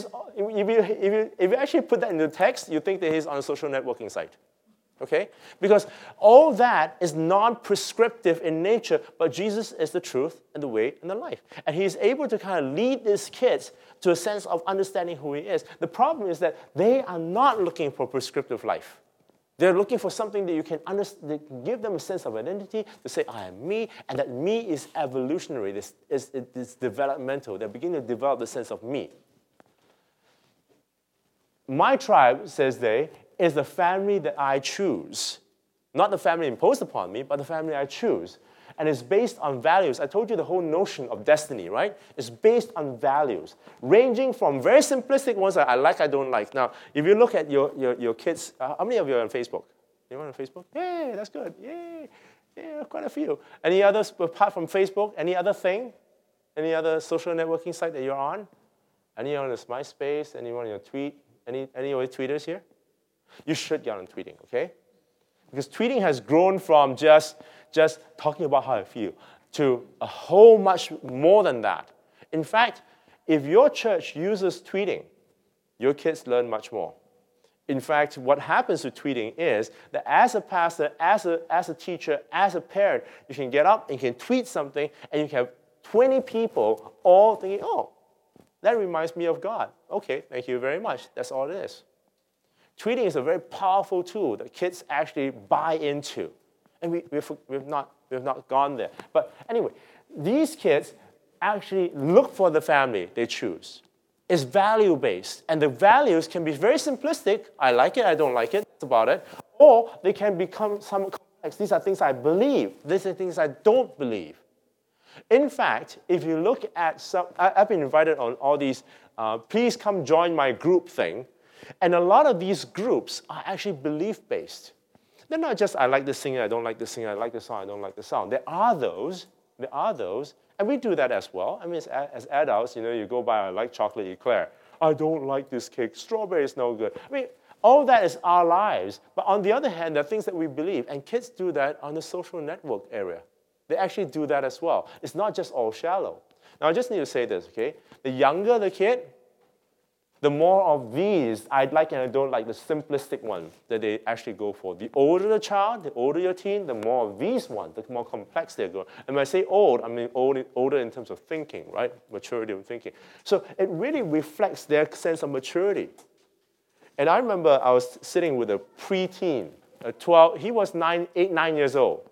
you actually put that in the text, you think that he's on a social networking site. Okay? Because all that is non-prescriptive in nature, but Jesus is the truth and the way and the life. And he's able to kind of lead these kids to a sense of understanding who he is. The problem is that they are not looking for prescriptive life. They're looking for something that you can understand, that can give them a sense of identity, to say, I am me, and that me is evolutionary, it's developmental. They're beginning to develop the sense of me. My tribe, says they, is the family that I choose. Not the family imposed upon me, but the family I choose. And it's based on values. I told you the whole notion of destiny, right? It's based on values, ranging from very simplistic ones that I like, I don't like. Now, if you look at your kids, how many of you are on Facebook? Anyone on Facebook? Yay, that's good. Yay. Yeah, quite a few. Any others apart from Facebook? Any other thing? Any other social networking site that you're on? Anyone on this MySpace? Anyone on your tweet? Any of your tweeters here? You should get on tweeting, okay? Because tweeting has grown from just talking about how I feel to a whole much more than that. In fact, if your church uses tweeting, your kids learn much more. In fact, what happens with tweeting is that as a pastor, as a teacher, as a parent, you can get up and you can tweet something, and you can have 20 people all thinking, oh, that reminds me of God. Okay, thank you very much. That's all it is. Tweeting is a very powerful tool that kids actually buy into. And we've not gone there. But anyway, these kids actually look for the family they choose. It's value-based. And the values can be very simplistic. I like it, I don't like it, that's about it. Or they can become somewhat complex. These are things I believe. These are things I don't believe. In fact, if you look at I've been invited on all these, please come join my group thing. And a lot of these groups are actually belief-based. They're not just, I like this singer, I don't like this singer, I like the song, I don't like the song. There are those, and we do that as well. I mean, as adults, you go by, I like chocolate eclair. I don't like this cake, strawberry is no good. I mean, all that is our lives. But on the other hand, there are things that we believe, and kids do that on the social network area. They actually do that as well. It's not just all shallow. Now, I just need to say this, okay? The younger the kid, the more of these I like and I don't like, the simplistic ones that they actually go for. The older the child, the older your teen, the more of these ones, the more complex they go. And when I say old, I mean older in terms of thinking, right? Maturity of thinking. So it really reflects their sense of maturity. And I remember I was sitting with a preteen, 12, he was 9 years old.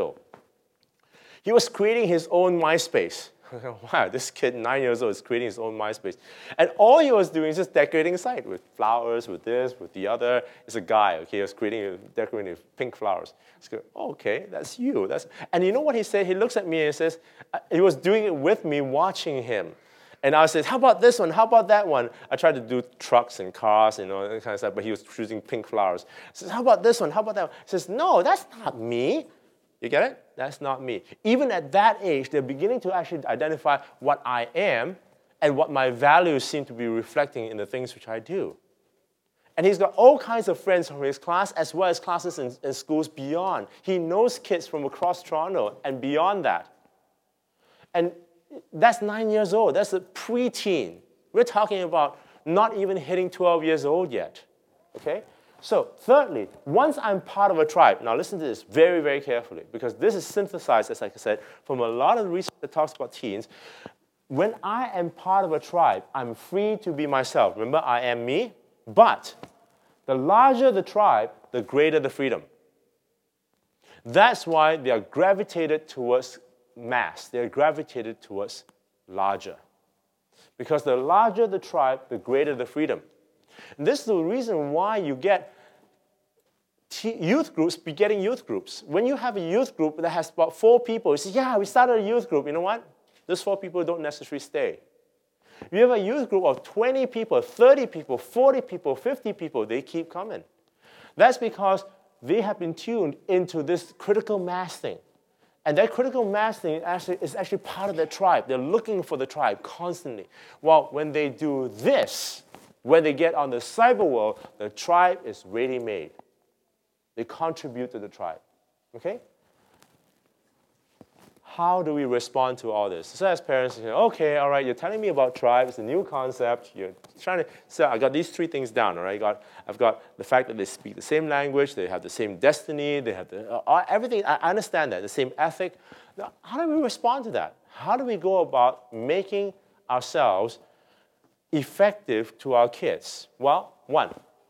He was creating his own MySpace. Wow, this kid, 9 years old, is creating his own MySpace. And all he was doing is just decorating the site with flowers, with this, with the other. It's a guy, okay, he was decorating with pink flowers. Oh, okay, that's you. And you know what he said? He looks at me and says, he was doing it with me, watching him. And I said, how about this one? How about that one? I tried to do trucks and cars and all that kind of stuff, but he was choosing pink flowers. I said, how about this one? How about that one? He says, no, that's not me. You get it? That's not me. Even at that age, they're beginning to actually identify what I am and what my values seem to be reflecting in the things which I do. And he's got all kinds of friends from his class as well as classes in schools beyond. He knows kids from across Toronto and beyond that. And that's 9 years old. That's a preteen. We're talking about not even hitting 12 years old yet. Okay? So, thirdly, once I'm part of a tribe, now listen to this very, very carefully, because this is synthesized, as I said, from a lot of the research that talks about teens. When I am part of a tribe, I'm free to be myself. Remember, I am me, but the larger the tribe, the greater the freedom. That's why they are gravitated towards mass. They're gravitated towards larger. Because the larger the tribe, the greater the freedom. And this is the reason why you get youth groups begetting youth groups. When you have a youth group that has about 4 people, you say, yeah, we started a youth group. You know what? Those 4 people don't necessarily stay. You have a youth group of 20 people, 30 people, 40 people, 50 people, they keep coming. That's because they have been tuned into this critical mass thing. And that critical mass thing is actually part of their tribe. They're looking for the tribe constantly. Well, when they do this, when they get on the cyber world, the tribe is ready-made. They contribute to the tribe. Okay? How do we respond to all this? So as parents, you say, okay, all right, you're telling me about tribe. It's a new concept. You're trying to, so I got these 3 things down, all right? I've got the fact that they speak the same language, they have the same destiny, they have everything. I understand that, the same ethic. Now, how do we respond to that? How do we go about making ourselves effective to our kids? Well, 1,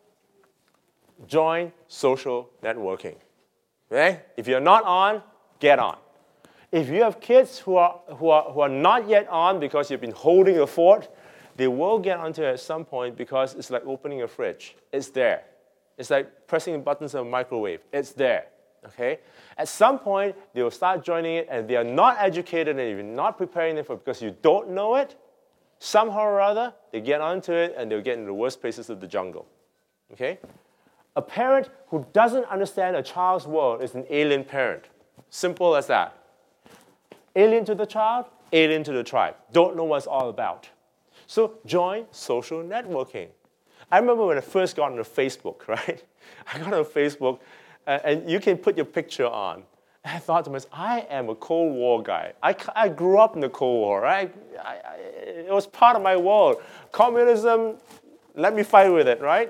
join social networking. Okay? If you're not on, get on. If you have kids who are not yet on because you've been holding the fort, they will get onto it at some point because it's like opening a fridge. It's there. It's like pressing buttons on a microwave. It's there. Okay? At some point, they will start joining it, and they are not educated, and you're not preparing them for it because you don't know it. Somehow or other, they get onto it, and they'll get into the worst places of the jungle. Okay? A parent who doesn't understand a child's world is an alien parent. Simple as that. Alien to the child, alien to the tribe. Don't know what it's all about. So join social networking. I remember when I first got onto Facebook, right? I got on Facebook, and you can put your picture on. And I thought to myself, I am a Cold War guy. I grew up in the Cold War, right? It was part of my world. Communism, let me fight with it, right?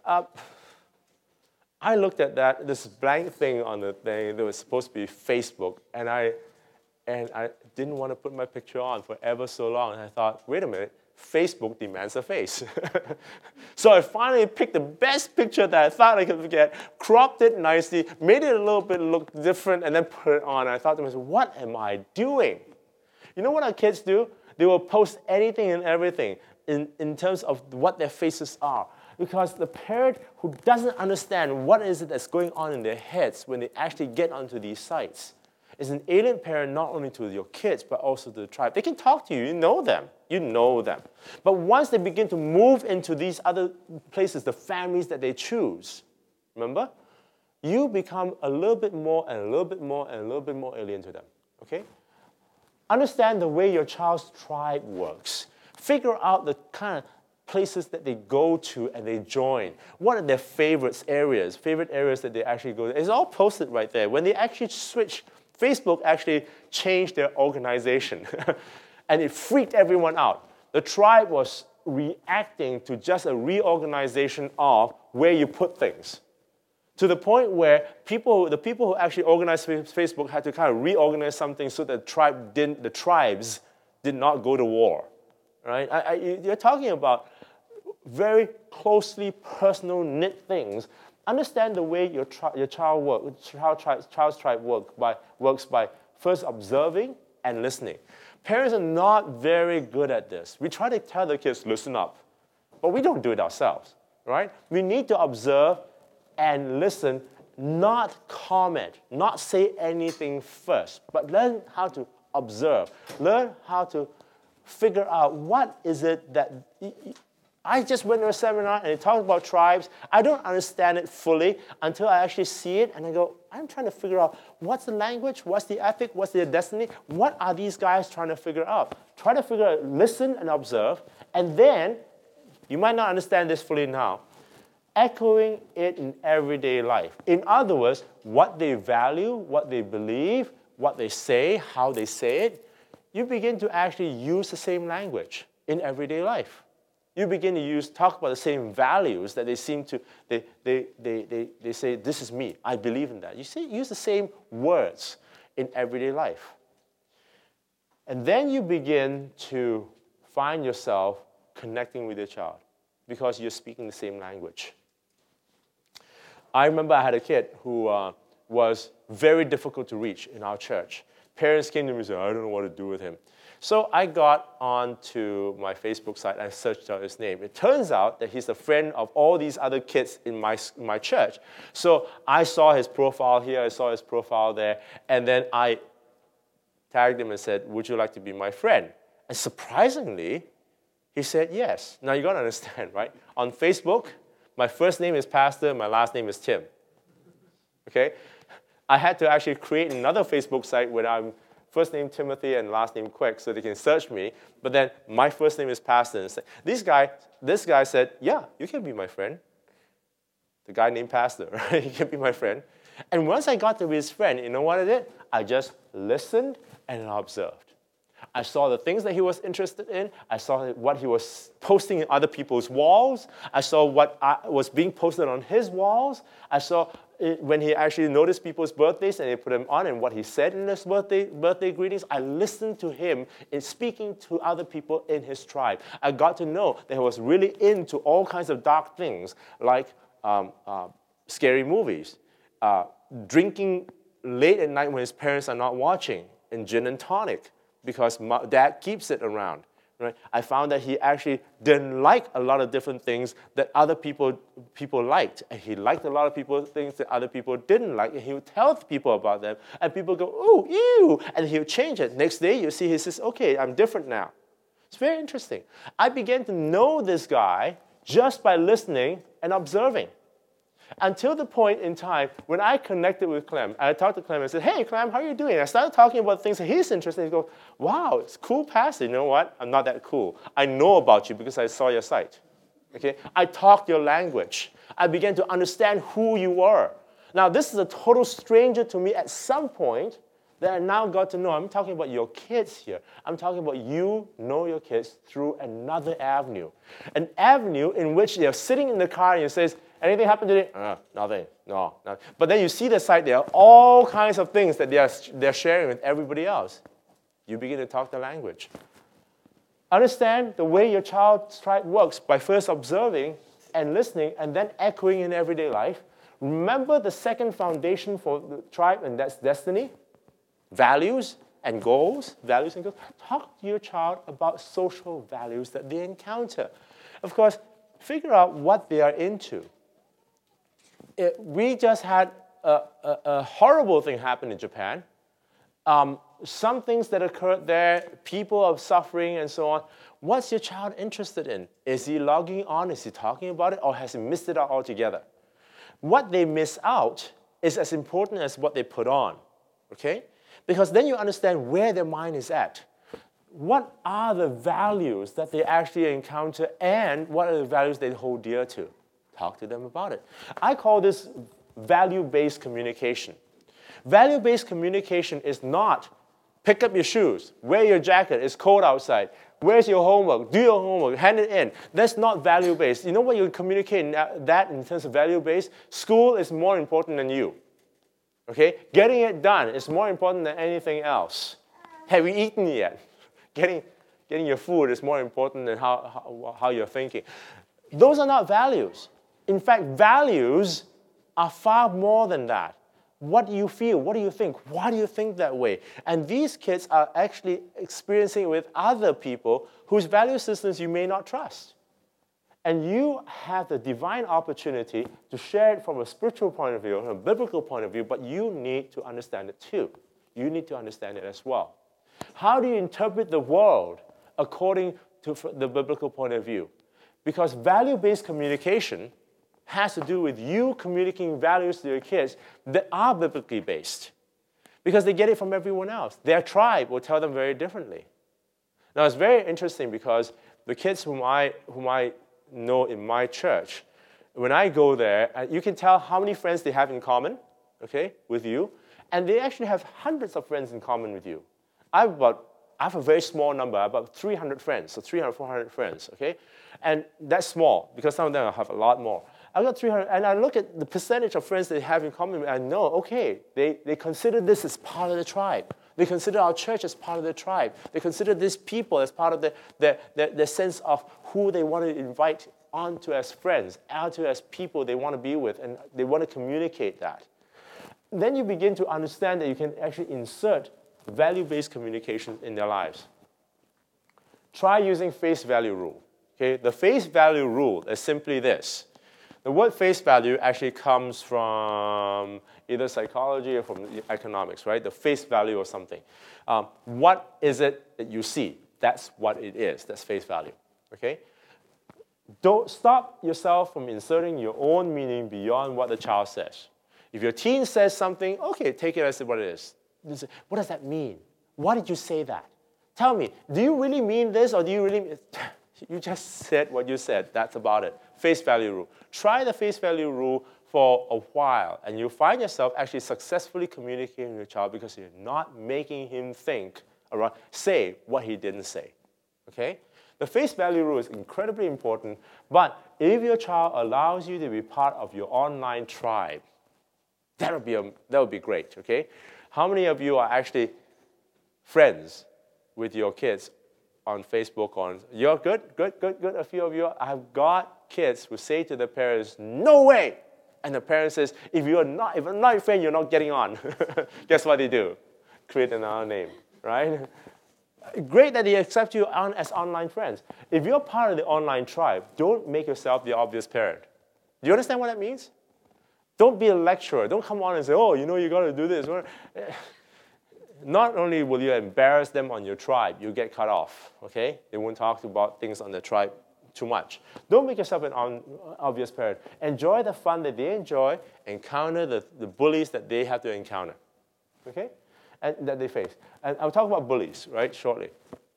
I looked at this blank thing on the thing that was supposed to be Facebook, and I didn't want to put my picture on for ever so long. And I thought, wait a minute, Facebook demands a face. So I finally picked the best picture that I thought I could get, cropped it nicely, made it a little bit look different, and then put it on. And I thought to myself, what am I doing? You know what our kids do? They will post anything and everything in terms of what their faces are. Because the parent who doesn't understand what is it that's going on in their heads when they actually get onto these sites is an alien parent not only to your kids, but also to the tribe. They can talk to you. You know them. You know them. But once they begin to move into these other places, the families that they choose, remember, you become a little bit more and a little bit more and a little bit more alien to them. Okay? Understand the way your child's tribe works. Figure out the kind of places that they go to and they join. What are their favorite areas that they actually go to? It's all posted right there. When they actually switch, Facebook actually changed their organization. And it freaked everyone out. The tribe was reacting to just a reorganization of where you put things. To the point where the people who actually organized Facebook had to kind of reorganize something so that the tribes did not go to war. Right? You're talking about very closely personal knit things. Understand the way your child's tribe works by first observing and listening. Parents are not very good at this. We try to tell the kids, listen up, but we don't do it ourselves, right? We need to observe and listen, not comment, not say anything first, but learn how to observe, learn how to figure out what is it that I just went to a seminar and it talked about tribes. I don't understand it fully until I actually see it and I go, I'm trying to figure out what's the language, what's the ethic, what's the destiny, what are these guys trying to figure out? Try to figure out, listen and observe, and then, you might not understand this fully now, echoing it in everyday life. In other words, what they value, what they believe, what they say, how they say it, you begin to actually use the same language in everyday life. You begin to talk about the same values that they seem to, they say, this is me, I believe in that. You see, use the same words in everyday life. And then you begin to find yourself connecting with your child because you're speaking the same language. I remember I had a kid who was very difficult to reach in our church. Parents came to me and said, I don't know what to do with him. So I got onto my Facebook site and I searched out his name. It turns out that he's a friend of all these other kids in my church. So I saw his profile here, I saw his profile there, and then I tagged him and said, would you like to be my friend? And surprisingly, he said yes. Now you got to understand, right? On Facebook, my first name is Pastor, my last name is Tim. Okay? I had to actually create another Facebook site where I'm first name Timothy and last name Quek so they can search me. But then my first name is Pastor. And this guy said, yeah, you can be my friend. The guy named Pastor, right? He can be my friend. And once I got to be his friend, you know what I did? I just listened and observed. I saw the things that he was interested in. I saw what he was posting in other people's walls. I saw what was being posted on his walls. I saw when he actually noticed people's birthdays and he put them on and what he said in his birthday greetings. I listened to him in speaking to other people in his tribe. I got to know that he was really into all kinds of dark things like scary movies, drinking late at night when his parents are not watching, and gin and tonic, because dad keeps it around. Right? I found that he actually didn't like a lot of different things that other people liked. And he liked a lot of things that other people didn't like, and he would tell people about them, and people go, oh, ew, and he would change it. Next day, you see, he says, okay, I'm different now. It's very interesting. I began to know this guy just by listening and observing. Until the point in time when I connected with Clem, I talked to Clem and said, hey, Clem, how are you doing? I started talking about things that he's interested in. He goes, wow, it's cool, Pastor. You know what? I'm not that cool. I know about you because I saw your site. Okay? I talked your language. I began to understand who you were. Now, this is a total stranger to me at some point that I now got to know. I'm talking about your kids here. I'm talking about you know your kids through another avenue. An avenue in which they're sitting in the car and you say, anything happened today? Nothing. No. But then you see the site, there are all kinds of things that they're sharing with everybody else. You begin to talk the language. Understand the way your child's tribe works by first observing and listening and then echoing in everyday life. Remember the second foundation for the tribe, and that's destiny, values and goals. Talk to your child about social values that they encounter. Of course, figure out what they are into. We just had a horrible thing happen in Japan. Some things that occurred there, people are suffering and so on. What's your child interested in? Is he logging on? Is he talking about it? Or has he missed it out altogether? What they miss out is as important as what they put on. Okay? Because then you understand where their mind is at. What are the values that they actually encounter and what are the values they hold dear to? Talk to them about it. I call this value-based communication. Value-based communication is not pick up your shoes, wear your jacket, it's cold outside, where's your homework, do your homework, hand it in. That's not value-based. You know what you communicate in that in terms of value-based? School is more important than you. Okay? Getting it done is more important than anything else. Have you eaten yet? Getting your food is more important than how you're thinking. Those are not values. In fact, values are far more than that. What do you feel? What do you think? Why do you think that way? And these kids are actually experiencing it with other people whose value systems you may not trust. And you have the divine opportunity to share it from a spiritual point of view, from a biblical point of view, but you need to understand it too. You need to understand it as well. How do you interpret the world according to the biblical point of view. Because value-based communication has to do with you communicating values to your kids that are biblically based. Because they get it from everyone else. Their tribe will tell them very differently. Now, it's very interesting because the kids whom I know in my church, when I go there, you can tell how many friends they have in common, okay, with you, and they actually have hundreds of friends in common with you. I have a very small number, about 300 friends, so 300, 400 friends, okay? And that's small, because some of them have a lot more. I've got 300, and I look at the percentage of friends they have in common, and I know, okay, they consider this as part of the tribe. They consider our church as part of the tribe. They consider these people as part of the sense of who they want to invite onto as friends, onto as people they want to be with, and they want to communicate that. Then you begin to understand that you can actually insert value-based communication in their lives. Try using face value rule. Okay? The face value rule is simply this. The word face value actually comes from either psychology or from economics, right? The face value of something. What is it that you see? That's what it is. That's face value. Okay? Don't stop yourself from inserting your own meaning beyond what the child says. If your teen says something, okay, take it as what it is. What does that mean? Why did you say that? Tell me, do you really mean this, or do you really mean... You just said what you said. That's about it. Face value rule. Try the face value rule for a while, and you'll find yourself actually successfully communicating with your child because you're not making him think or say what he didn't say. Okay? The face value rule is incredibly important, but if your child allows you to be part of your online tribe, that would be great. Okay? How many of you are actually friends with your kids on Facebook? You're good. A few of you. I've got kids who say to their parents, "No way!" And the parent says, if I'm not your friend, you're not getting on. Guess what they do? Create another name, right? Great that they accept you as online friends. If you're part of the online tribe, don't make yourself the obvious parent. Do you understand what that means? Don't be a lecturer. Don't come on and say, oh, you got to do this. Not only will you embarrass them on your tribe, you'll get cut off, okay? They won't talk about things on the tribe too much. Don't make yourself an obvious parent. Enjoy the fun that they enjoy. Encounter the bullies that they have to encounter, okay? And that they face. And I'll talk about bullies, right, shortly.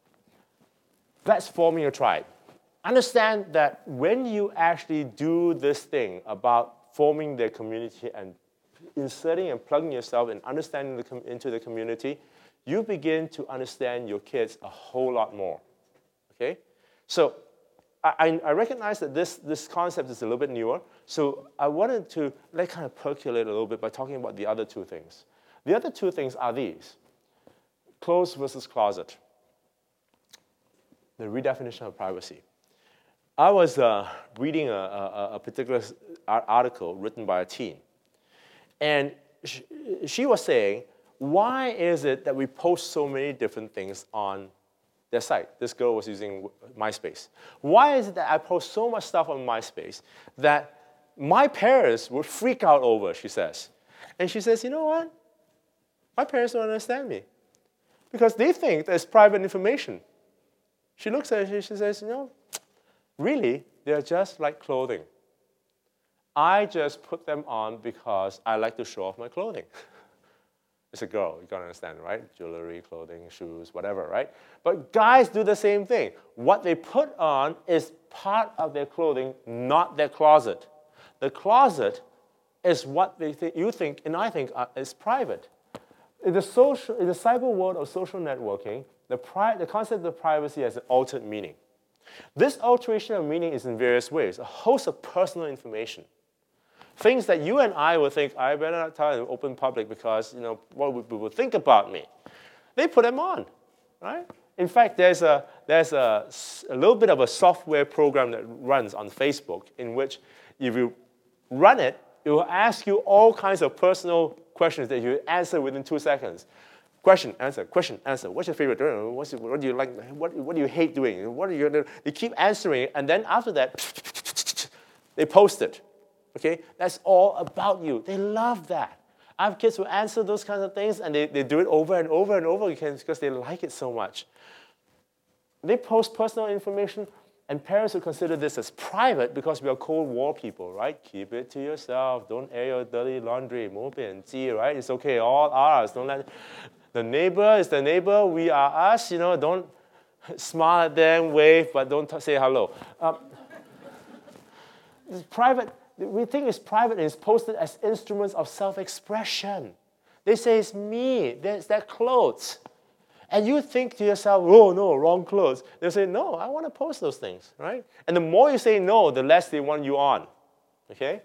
That's forming a tribe. Understand that when you actually do this thing about forming their community and inserting and plugging yourself and understanding into the community, you begin to understand your kids a whole lot more. Okay? So I recognize that this concept is a little bit newer, so I wanted to kind of percolate a little bit by talking about the other two things. The other two things are these: closed versus closet. The redefinition of privacy. I was reading a particular article written by a teen. And she was saying, why is it that we post so many different things on their site? This girl was using MySpace. Why is it that I post so much stuff on MySpace that my parents would freak out over, she says. And she says, you know what? My parents don't understand me because they think that's private information. She looks at it, she says, really, they're just like clothing. I just put them on because I like to show off my clothing. It's a girl, you gotta understand, right? Jewelry, clothing, shoes, whatever, right? But guys do the same thing. What they put on is part of their clothing, not their closet. The closet is what you think, and I think is private. In the cyber world of social networking, the concept of privacy has an altered meaning. This alteration of meaning is in various ways. A host of personal information. Things that you and I would think, I better not tell in open public because, what would people think about me? They put them on, right? In fact, there's a little bit of a software program that runs on Facebook in which if you run it, it will ask you all kinds of personal questions that you answer within 2 seconds. Question, answer, question, answer. What's your favorite? What do you like? What do you hate doing? They keep answering, and then after that, they post it. Okay? That's all about you. They love that. I have kids who answer those kinds of things, and they do it over and over and over again because they like it so much. they post personal information, and parents will consider this as private because we are Cold War people, right? Keep it to yourself. Don't air your dirty laundry. 冇俾人知, right? It's okay, all ours. Don't let the neighbor is the neighbor. We are us. Don't smile at them, wave, but don't say hello. It's private. We think it's private and it's posted as instruments of self-expression. They say it's me. There's that clothes. And you think to yourself, oh, no, wrong clothes. They say, no, I want to post those things, right? And the more you say no, the less they want you on, okay?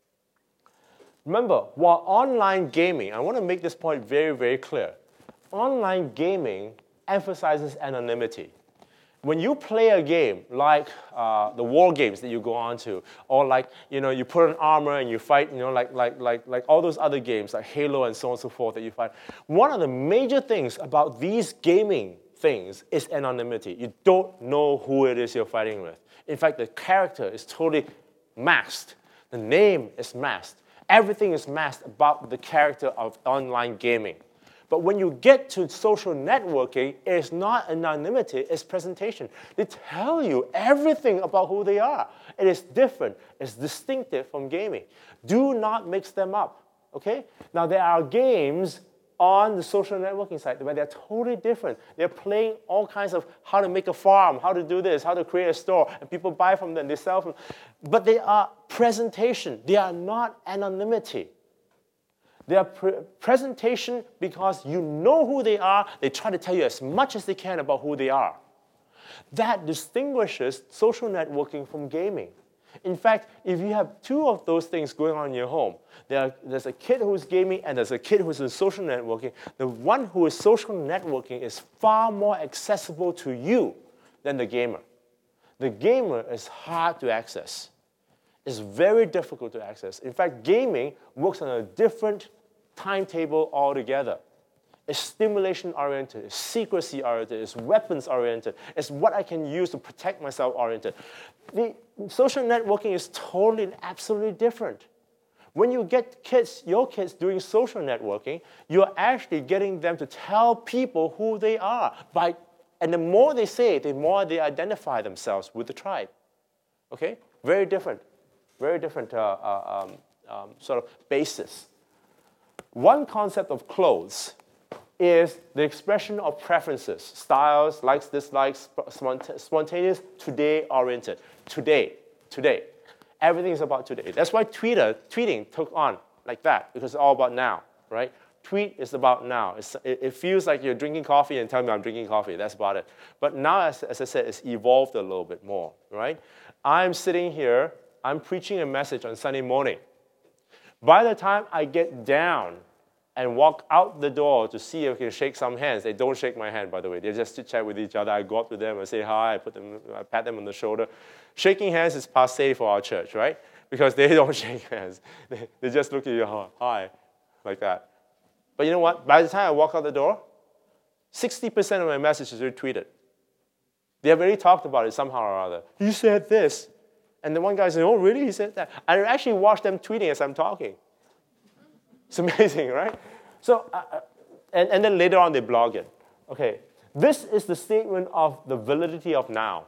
Remember, while online gaming, I want to make this point very, very clear. Online gaming emphasizes anonymity. When you play a game like the war games that you go on to, or like, you put on armor and you fight, like all those other games like Halo and so on and so forth that you fight, one of the major things about these gaming things is anonymity. You don't know who it is you're fighting with. In fact, the character is totally masked. The name is masked. Everything is masked about the character of online gaming. But when you get to social networking, it's not anonymity, it's presentation. They tell you everything about who they are. It is different, it's distinctive from gaming. Do not mix them up, okay? Now, there are games on the social networking site where they're totally different. They're playing all kinds of how to make a farm, how to do this, how to create a store, and people buy from them, they sell from them. But they are presentation. They are not anonymity. They are presentation because you know who they are. They try to tell you as much as they can about who they are. That distinguishes social networking from gaming. In fact, if you have two of those things going on in your home, there's a kid who's gaming and there's a kid who's in social networking, the one who is social networking is far more accessible to you than the gamer. The gamer is hard to access. It's very difficult to access. In fact, gaming works on a different timetable altogether. It's stimulation-oriented, it's secrecy-oriented, it's weapons-oriented, it's what I can use to protect myself-oriented. The social networking is totally and absolutely different. When you get your kids doing social networking, you're actually getting them to tell people who they are. And the more they say it, the more they identify themselves with the tribe. Okay? Very different. Very different sort of basis. One concept of clothes is the expression of preferences, styles, likes, dislikes, spontaneous, today-oriented. Today. Everything is about today. That's why tweeting took on like that, because it's all about now, right? Tweet is about now. It feels like you're drinking coffee and telling me I'm drinking coffee. That's about it. But now, as I said, it's evolved a little bit more, right? I'm sitting here. I'm preaching a message on Sunday morning. By the time I get down and walk out the door to see if I can shake some hands, they don't shake my hand, by the way. They just chit-chat with each other. I go up to them and say hi. I pat them on the shoulder. Shaking hands is passé for our church, right? Because they don't shake hands. They just look at you, hi, like that. But you know what? By the time I walk out the door, 60% of my message is retweeted. They have already talked about it somehow or other. You said this. And the one guy said, oh, really? He said that. I actually watch them tweeting as I'm talking. It's amazing, right? So, and then later on they blog it. Okay, this is the statement of the validity of now.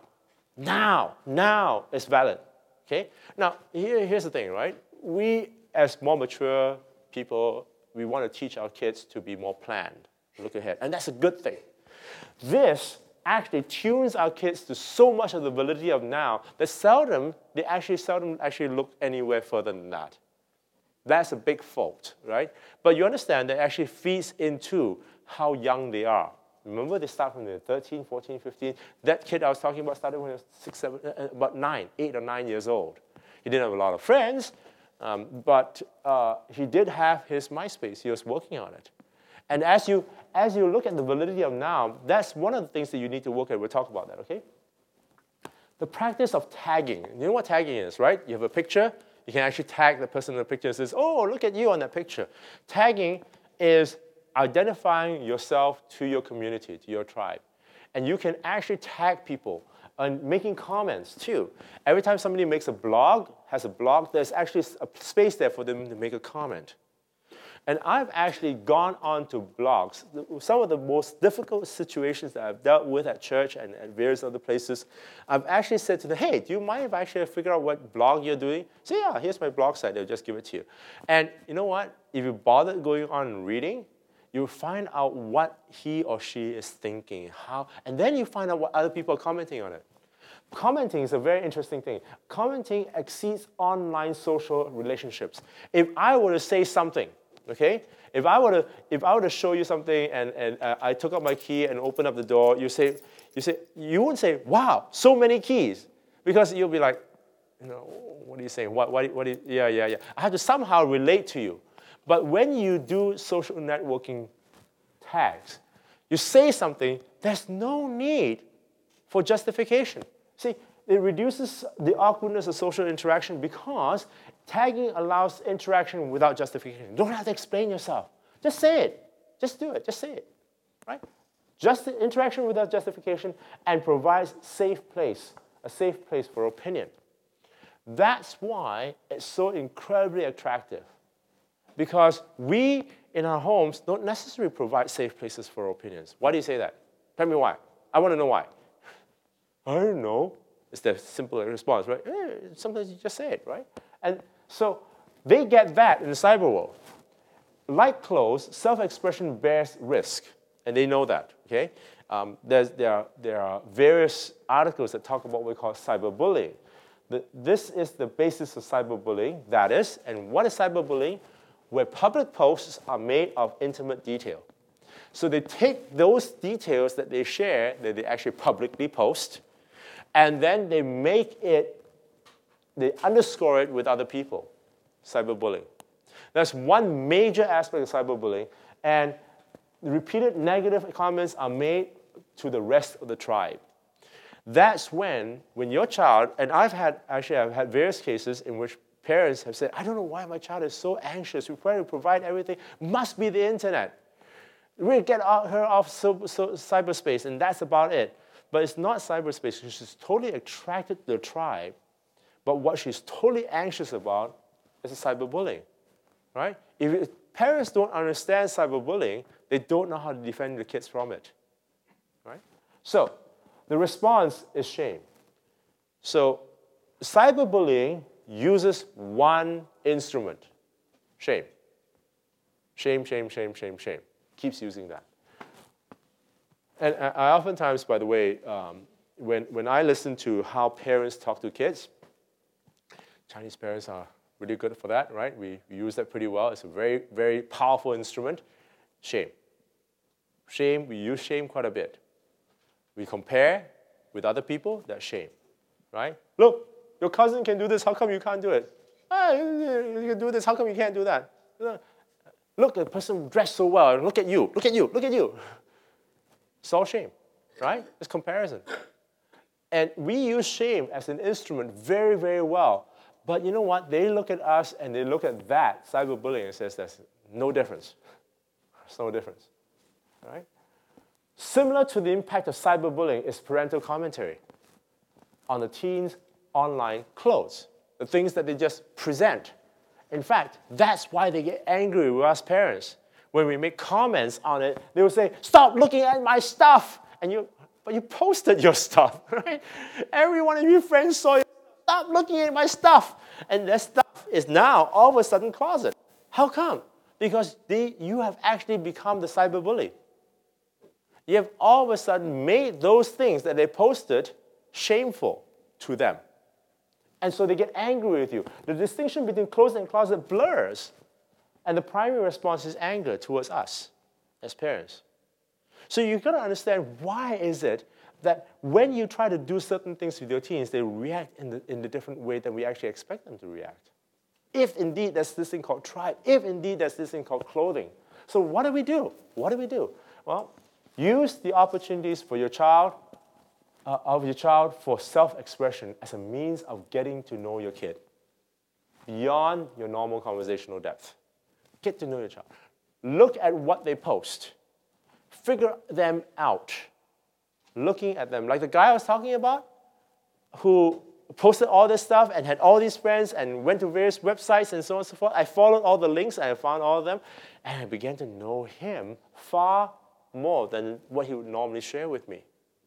Now is valid. Okay? Now, here's the thing, right? We, as more mature people, we want to teach our kids to be more planned, look ahead. And that's a good thing. This actually tunes our kids to so much of the validity of now that they seldom look anywhere further than that. That's a big fault, right? But you understand that actually feeds into how young they are. Remember, they start when they're 13, 14, 15. That kid I was talking about started when he was 6, 7, about 8 or 9 years old. He didn't have a lot of friends, but he did have his MySpace. He was working on it. And as you look at the validity of now, that's one of the things that you need to work at. We'll talk about that, okay? The practice of tagging. You know what tagging is, right? You have a picture. You can actually tag the person in the picture and says, oh, look at you on that picture. Tagging is identifying yourself to your community, to your tribe. And you can actually tag people and making comments too. Every time somebody has a blog, there's actually a space there for them to make a comment. And I've actually gone on to blogs. Some of the most difficult situations that I've dealt with at church and at various other places, I've actually said to them, hey, do you mind if I actually figure out what blog you're doing? Say, yeah, here's my blog site. They'll just give it to you. And you know what? If you bother going on and reading, you'll find out what he or she is thinking, how, and then you find out what other people are commenting on it. Commenting is a very interesting thing. Commenting exceeds online social relationships. If I were to say something, okay, if I were to show you something and I took out my key and opened up the door, you wouldn't say, wow, so many keys, because you'll be like, what are you saying? Yeah. I have to somehow relate to you. But when you do social networking tags, you say something, there's no need for justification. See, it reduces the awkwardness of social interaction because tagging allows interaction without justification. You don't have to explain yourself. Just say it. Just do it. Just say it. Right? Just the interaction without justification and provides a safe place for opinion. That's why it's so incredibly attractive. Because we, in our homes, don't necessarily provide safe places for opinions. Why do you say that? Tell me why. I want to know why. I don't know. It's the simple response, right? Sometimes you just say it, right? And so they get that in the cyber world. Like clothes, self-expression bears risk, and they know that, okay? There are various articles that talk about what we call cyberbullying. This is the basis of cyberbullying, that is, and what is cyberbullying? Where public posts are made of intimate detail. So they take those details that they share, that they actually publicly post, and then they underscore it with other people, cyberbullying. That's one major aspect of cyberbullying, and repeated negative comments are made to the rest of the tribe. That's when your child, and I've had various cases in which parents have said, I don't know why my child is so anxious. We try to provide everything. Must be the internet. We'll get her off cyberspace, and that's about it. But it's not cyberspace. She's totally attracted to the tribe. But what she's totally anxious about is cyberbullying, right? If parents don't understand cyberbullying, they don't know how to defend the kids from it, right? So the response is shame. So cyberbullying uses one instrument, shame. Shame. Keeps using that. And I oftentimes, by the way, when I listen to how parents talk to kids, Chinese parents are really good for that, right? We use that pretty well. It's a very, very powerful instrument. Shame. We use shame quite a bit. We compare with other people, that's shame, right? Look, your cousin can do this, how come you can't do it? You can do this, how come you can't do that? Look, the person dressed so well, look at you. It's all shame, right? It's comparison. And we use shame as an instrument very, very well. But you know what? They look at us and they look at that, cyberbullying, and says there's no difference. There's no difference, right? Similar to the impact of cyberbullying is parental commentary on the teens' online clothes, the things that they just present. In fact, that's why they get angry with us parents. When we make comments on it, they will say, stop looking at my stuff. But you posted your stuff, right? Every one of your friends saw you. Stop looking at my stuff. And that stuff is now all of a sudden closet. How come? Because you have actually become the cyberbully. You have all of a sudden made those things that they posted shameful to them. And so they get angry with you. The distinction between closet and closet blurs. And the primary response is anger towards us as parents. So you've got to understand, why is it that when you try to do certain things with your teens, they react in the different way that we actually expect them to react? If indeed there's this thing called tribe, if indeed there's this thing called clothing. So what do we do? Well, use the opportunities for your child, for self-expression as a means of getting to know your kid beyond your normal conversational depth. Get to know your child. Look at what they post. Figure them out. Looking at them. Like the guy I was talking about, who posted all this stuff and had all these friends and went to various websites and so on and so forth. I followed all the links and I found all of them, and I began to know him far more than what he would normally share with me.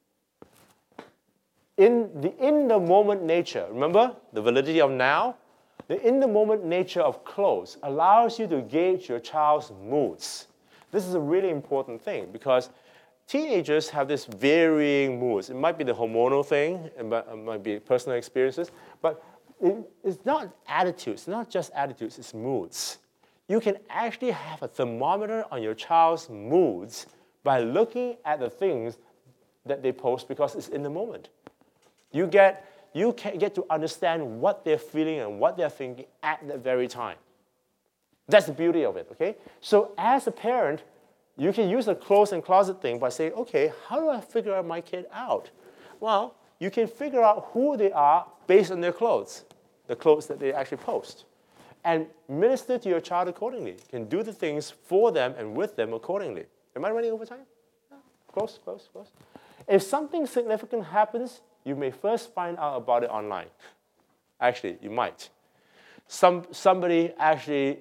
In the moment nature, remember the validity of now? The in the moment nature of clothes allows you to gauge your child's moods. This is a really important thing because teenagers have this varying moods. It might be the hormonal thing, it might be personal experiences, but it's not attitudes, not just attitudes, it's moods. You can actually have a thermometer on your child's moods by looking at the things that they post because it's in the moment. You can get to understand what they're feeling and what they're thinking at that very time. That's the beauty of it, okay? So as a parent, you can use the clothes and closet thing by saying, okay, how do I figure out my kid out? Well, you can figure out who they are based on their clothes, the clothes that they actually post, and minister to your child accordingly. You can do the things for them and with them accordingly. Am I running over time? No. Close. If something significant happens, you may first find out about it online. Actually, you might. Somebody actually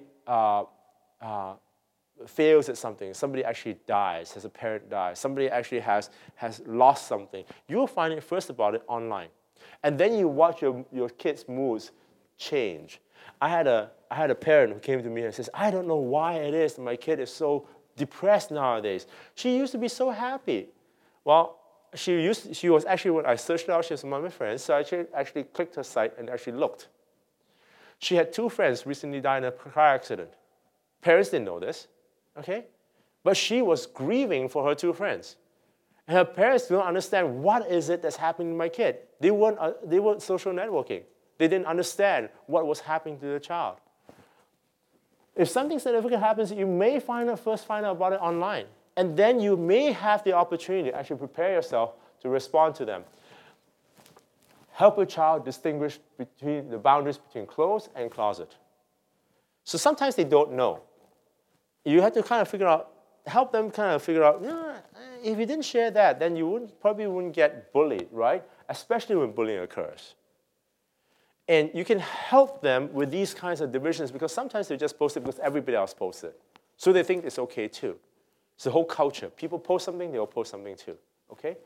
fails at something. Somebody actually dies, has a parent die. Somebody actually has lost something. You'll find it first about it online. And then you watch your kids' moods change. I had a parent who came to me and says, I don't know why it is that my kid is so depressed nowadays. She used to be so happy. Well, she was actually, when I searched her out, she was among my friends, so I actually clicked her site and actually looked. She had 2 friends recently died in a car accident. Parents didn't know this, okay? But she was grieving for her 2 friends. And her parents don't understand what is it that's happening to my kid. They weren't social networking. They didn't understand what was happening to the child. If something significant happens, you may first find out about it online. And then you may have the opportunity to actually prepare yourself to respond to them. Help a child distinguish between the boundaries between clothes and closet. So sometimes they don't know. You have to kind of help them kind of figure out, if you didn't share that, then you probably wouldn't get bullied, right? Especially when bullying occurs. And you can help them with these kinds of divisions because sometimes they just post it because everybody else posts it. So they think it's okay too. It's the whole culture. People post something, they'll post something too, okay?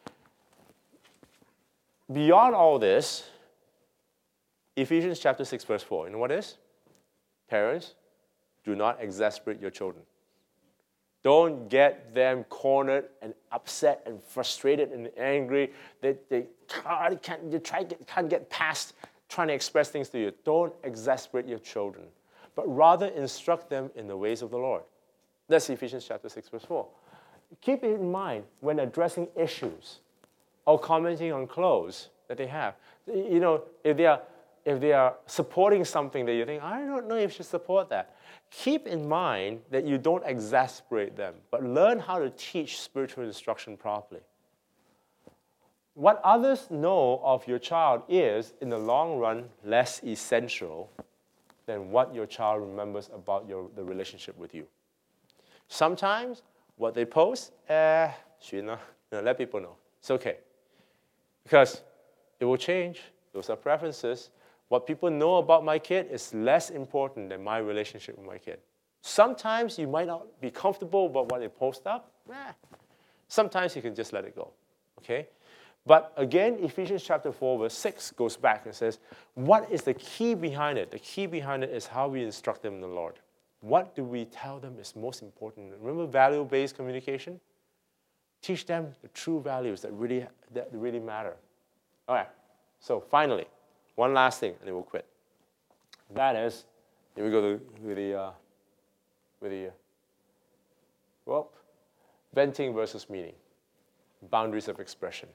Beyond all this, Ephesians chapter 6, verse 4, you know what it is? Parents, do not exasperate your children. Don't get them cornered and upset and frustrated and angry that they can't get past trying to express things to you. Don't exasperate your children, but rather instruct them in the ways of the Lord. That's Ephesians chapter 6, verse 4. Keep it in mind when addressing issues or commenting on clothes that they have. You know, if they are supporting something that you think, I don't know if you should support that, keep in mind that you don't exasperate them, but learn how to teach spiritual instruction properly. What others know of your child is, in the long run, less essential than what your child remembers about the relationship with you. Sometimes what they post, let people know. It's okay. Because it will change. Those are preferences. What people know about my kid is less important than my relationship with my kid. Sometimes you might not be comfortable about what they post up. Sometimes you can just let it go. Okay? But again, Ephesians chapter 4, verse 6 goes back and says, what is the key behind it? The key behind it is how we instruct them in the Lord. What do we tell them is most important? Remember value-based communication? Teach them the true values that really matter. All right, so finally, one last thing, and then we'll quit. That is, here we go with the venting versus meaning, boundaries of expression.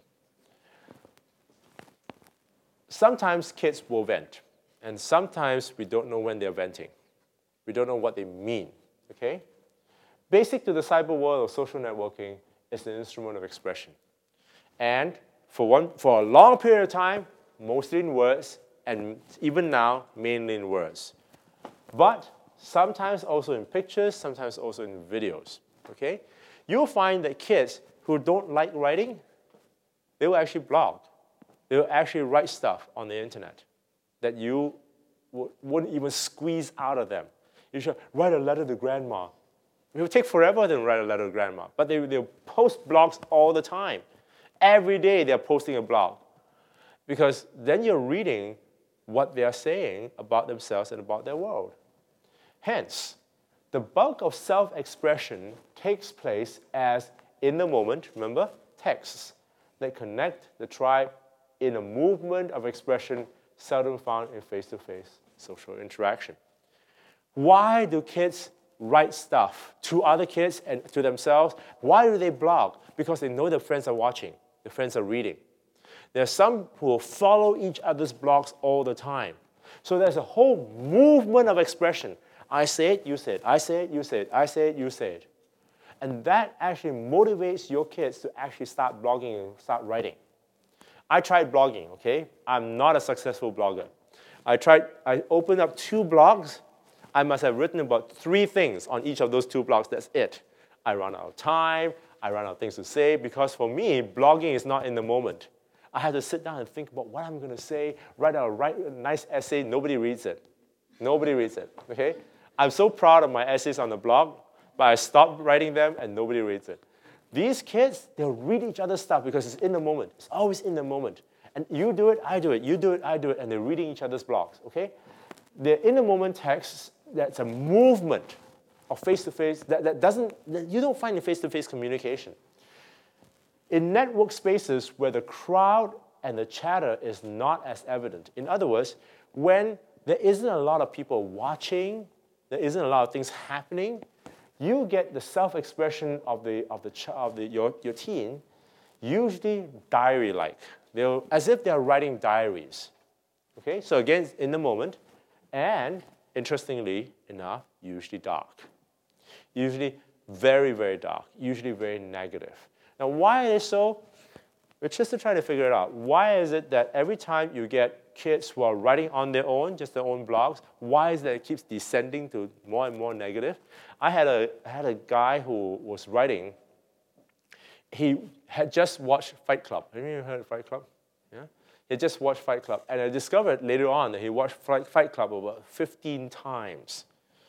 Sometimes kids will vent, and sometimes we don't know when they're venting. We don't know what they mean, okay? Basic to the cyber world of social networking is an instrument of expression. And for a long period of time, mostly in words, and even now, mainly in words. But sometimes also in pictures, sometimes also in videos, okay? You'll find that kids who don't like writing, they will actually blog. They'll actually write stuff on the internet that you wouldn't even squeeze out of them. You should write a letter to grandma. It would take forever to write a letter to grandma, but they'll post blogs all the time. Every day they're posting a blog. Because then you're reading what they're saying about themselves and about their world. Hence, the bulk of self-expression takes place as in the moment, remember, texts that connect the tribe in a movement of expression seldom found in face-to-face social interaction. Why do kids write stuff to other kids and to themselves? Why do they blog? Because they know their friends are watching, their friends are reading. There are some who will follow each other's blogs all the time. So there's a whole movement of expression. I say it, you say it. I say it, you say it. I say it, you say it. And that actually motivates your kids to actually start blogging and start writing. I tried blogging, okay? I'm not a successful blogger. I opened up 2 blogs. I must have written about 3 things on each of those 2 blogs. That's it. I run out of time. I run out of things to say because for me, blogging is not in the moment. I had to sit down and think about what I'm going to say, write a nice essay. Nobody reads it. Nobody reads it, okay? I'm so proud of my essays on the blog, but I stopped writing them and nobody reads it. These kids, they'll read each other's stuff because it's in the moment. It's always in the moment. And you do it, I do it. You do it, I do it. And they're reading each other's blogs, okay? They're in-the-moment texts. That's a movement of face-to-face that you don't find in face-to-face communication. In network spaces where the crowd and the chatter is not as evident. In other words, when there isn't a lot of people watching, there isn't a lot of things happening, you get the self-expression of your teen, usually diary-like. As if they're writing diaries. Okay, so again, in the moment, and interestingly enough, usually dark. Usually very, very dark, usually very negative. Now, why is it so? It's just to try to figure it out. Why is it that every time you get kids who are writing on their own, just their own blogs, why is it that it keeps descending to more and more negative? I had a guy who was writing. He had just watched Fight Club. Have you ever heard of Fight Club? Yeah? He had just watched Fight Club. And I discovered later on that he watched Fight Club about 15 times.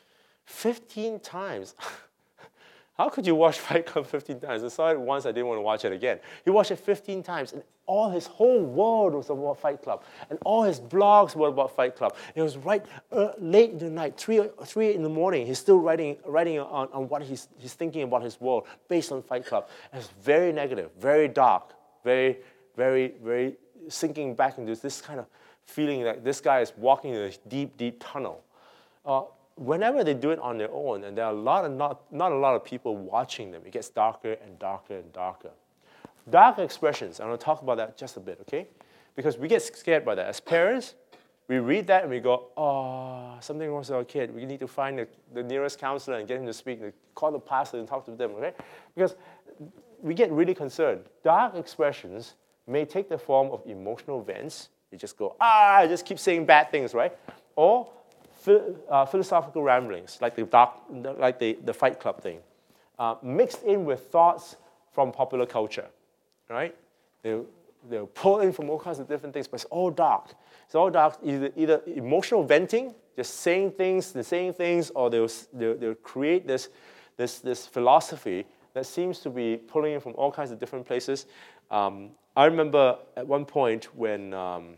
15 times. How could you watch Fight Club 15 times? I saw it once, I didn't want to watch it again. He watched it 15 times, and his whole world was about Fight Club. And all his blogs were about Fight Club. It was right late in the night, 3 in the morning, he's still writing on what he's thinking about his world based on Fight Club. And it's very negative, very dark, very, very, very sinking back into this kind of feeling like this guy is walking in a deep, deep tunnel. Whenever they do it on their own, and there are not a lot of people watching them, it gets darker and darker and darker. Dark expressions, I'm going to talk about that just a bit, okay? Because we get scared by that. As parents, we read that and we go, oh, something wrong with our kid. We need to find the nearest counselor and get him to speak, call the pastor and talk to them, okay? Because we get really concerned. Dark expressions may take the form of emotional vents. You just go, just keep saying bad things, right? Or philosophical ramblings, like the Fight Club thing, mixed in with thoughts from popular culture, right? They'll pull in from all kinds of different things, but it's all dark. It's all dark, either emotional venting, just saying things, or they'll create this philosophy that seems to be pulling in from all kinds of different places. I remember at one point when,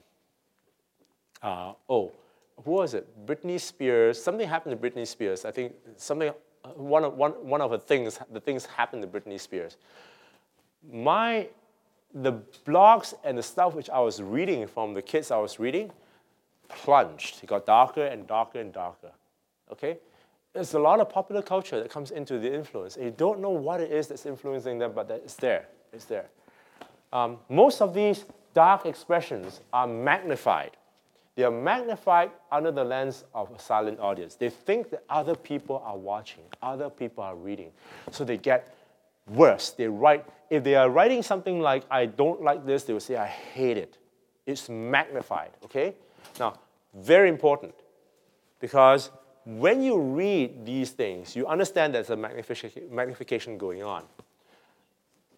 who was it? Britney Spears. Something happened to Britney Spears. I think one of the things happened to Britney Spears. The blogs and the stuff which I was reading from the kids I was reading plunged. It got darker and darker and darker. Okay? There's a lot of popular culture that comes into the influence. And you don't know what it is that's influencing them, but it's there. It's there. Most of these dark expressions are magnified. They are magnified under the lens of a silent audience. They think that other people are watching, other people are reading. So they get worse. If they are writing something like, I don't like this, they will say, I hate it. It's magnified, okay? Now, very important, because when you read these things, you understand there's a magnification going on.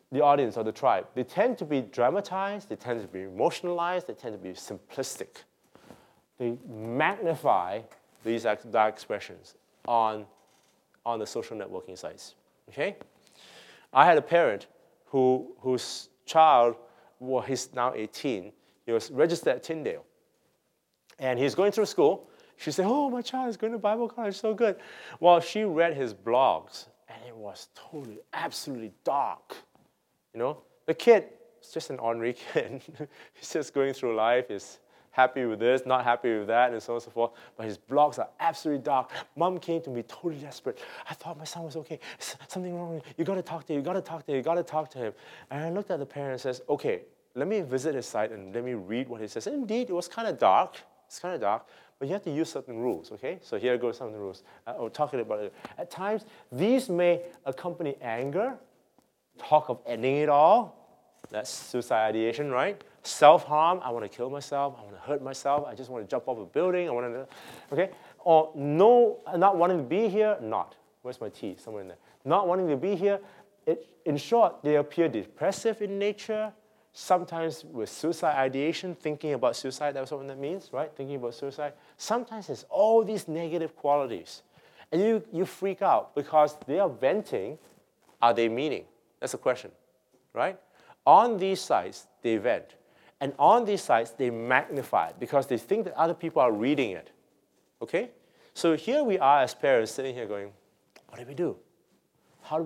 the audience or the tribe, they tend to be dramatized, they tend to be emotionalized, they tend to be simplistic. They magnify these dark expressions on the social networking sites, okay? I had a parent whose child, well, he's now 18, he was registered at Tyndale. And he's going through school. She said, oh, my child is going to Bible college, so good. Well, she read his blogs, and it was totally, absolutely dark. You know, the kid is just an ornery kid. He's just going through life, he's happy with this, not happy with that, and so on and so forth. But his blogs are absolutely dark. Mom came to me totally desperate. I thought my son was okay. Something wrong. You got to talk to him. You got to talk to him. You got to talk to him. And I looked at the parent and says, okay, let me visit his site and let me read what he says. And indeed, it was kind of dark. It's kind of dark, but you have to use certain rules, okay? So here goes some of the rules. I'll talk about it. At times, these may accompany anger, talk of ending it all. That's suicide ideation, right? Self-harm, I want to kill myself, I want to hurt myself, I just want to jump off a building, I want to, okay? Or no, not wanting to be here, not. Where's my T? Somewhere in there. Not wanting to be here. In short, they appear depressive in nature, sometimes with suicide ideation, thinking about suicide, that's what that means, right? Thinking about suicide. Sometimes it's all these negative qualities. And you freak out because they are venting. Are they meaning? That's the question, right? On these sites, they vent. And on these sites, they magnify it because they think that other people are reading it, okay? So here we are as parents sitting here going, what do we do? How do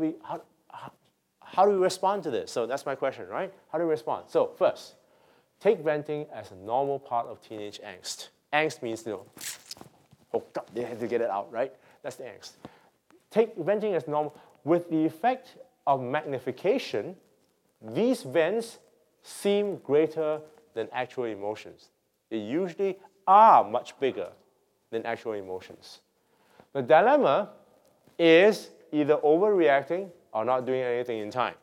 we respond to this? So that's my question, right? How do we respond? So first, take venting as a normal part of teenage angst. Angst means, you know, oh God, they had to get it out, right? That's the angst. Take venting as normal. With the effect of magnification, these vents seem greater than actual emotions. They usually are much bigger than actual emotions. The dilemma is either overreacting or not doing anything in time.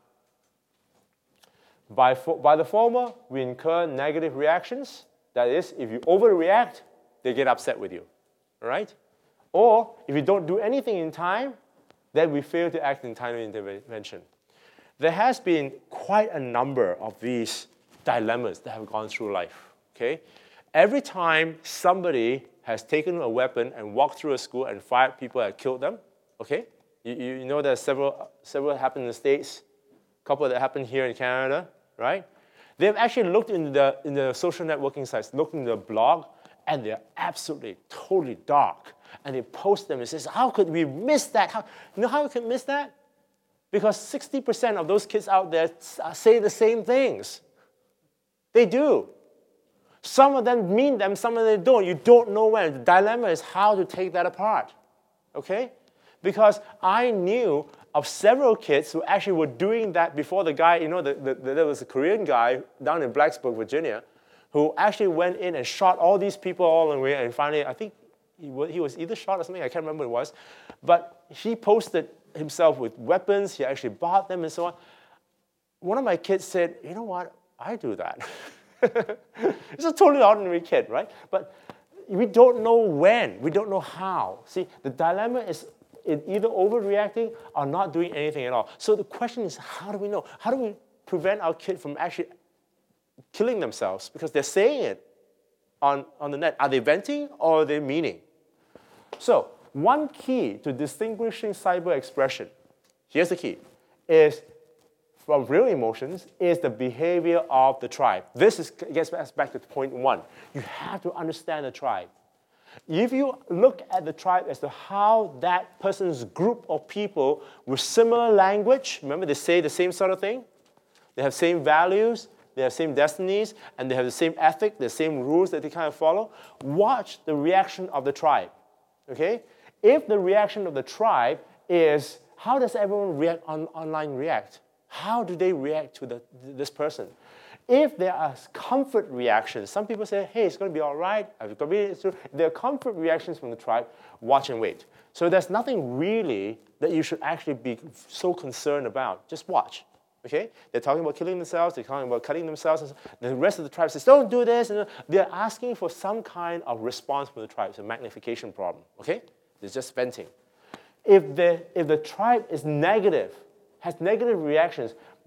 By the former, we incur negative reactions. That is, if you overreact, they get upset with you, all right? Or if you don't do anything in time, then we fail to act in timely intervention. There has been quite a number of these dilemmas that have gone through life, okay? Every time somebody has taken a weapon and walked through a school and fired people and killed them, okay? You know there's several happened in the States, a couple that happened here in Canada, right? They've actually looked in the social networking sites, looked in the blog, and they're absolutely, totally dark. And they post them and says, how could we miss that? You know how we could miss that? Because 60% of those kids out there say the same things. They do. Some of them mean them, some of them don't. You don't know when. The dilemma is how to take that apart, okay? Because I knew of several kids who actually were doing that before the guy, you know, there was a Korean guy down in Blacksburg, Virginia, who actually went in and shot all these people all the way, and finally, I think he was either shot or something, I can't remember what it was, but he posted himself with weapons, he actually bought them and so on. One of my kids said, you know what, I do that. It's a totally ordinary kid, right? But we don't know when, we don't know how. See, the dilemma is in either overreacting or not doing anything at all. So the question is, how do we know? How do we prevent our kid from actually killing themselves? Because they're saying it on the net. Are they venting or are they meaning? So one key to distinguishing cyber expression, here's the key, is from real emotions, is the behavior of the tribe. This gets us back to point one. You have to understand the tribe. If you look at the tribe as to how that person's group of people with similar language, remember they say the same sort of thing, they have same values, they have same destinies, and they have the same ethic, the same rules that they kind of follow, watch the reaction of the tribe, okay? If the reaction of the tribe is, how does everyone online react? How do they react to this person? If there are comfort reactions, some people say, hey, it's going to be all right. If there are comfort reactions from the tribe, watch and wait. So there's nothing really that you should actually be so concerned about. Just watch, okay? They're talking about killing themselves. They're talking about cutting themselves. The rest of the tribe says, don't do this. And they're asking for some kind of response from the tribe. It's a magnification problem, okay? It's just venting. If the tribe is negative, has negative reactions,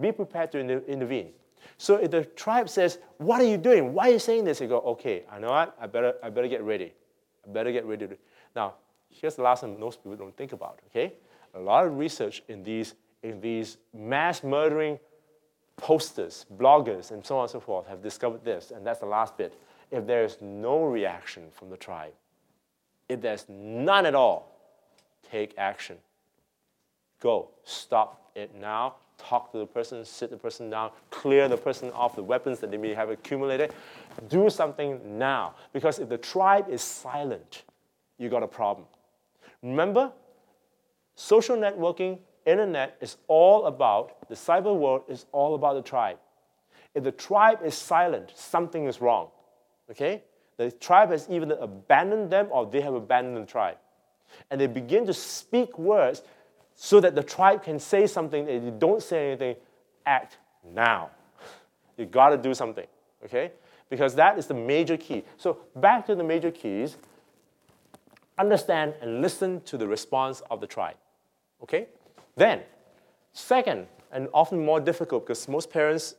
be prepared to intervene. So if the tribe says, what are you doing? Why are you saying this? You go, okay, I know what? I better get ready. I better get ready. Now, here's the last thing most people don't think about, okay? A lot of research in these mass murdering posters, bloggers, and so on and so forth have discovered this, and that's the last bit. If there is no reaction from the tribe, if there's none at all, take action. Go. Stop it now. Talk to the person, sit the person down, clear the person off the weapons that they may have accumulated. Do something now. Because if the tribe is silent, you got a problem. Remember, social networking, internet is all about, the cyber world is all about the tribe. If the tribe is silent, something is wrong. Okay? The tribe has either abandoned them or they have abandoned the tribe. And they begin to speak words so that the tribe can say something. If you don't say anything, act now. You got to do something, okay? Because that is the major key. So back to the major keys, understand and listen to the response of the tribe, okay? Then, second, and often more difficult because most parents,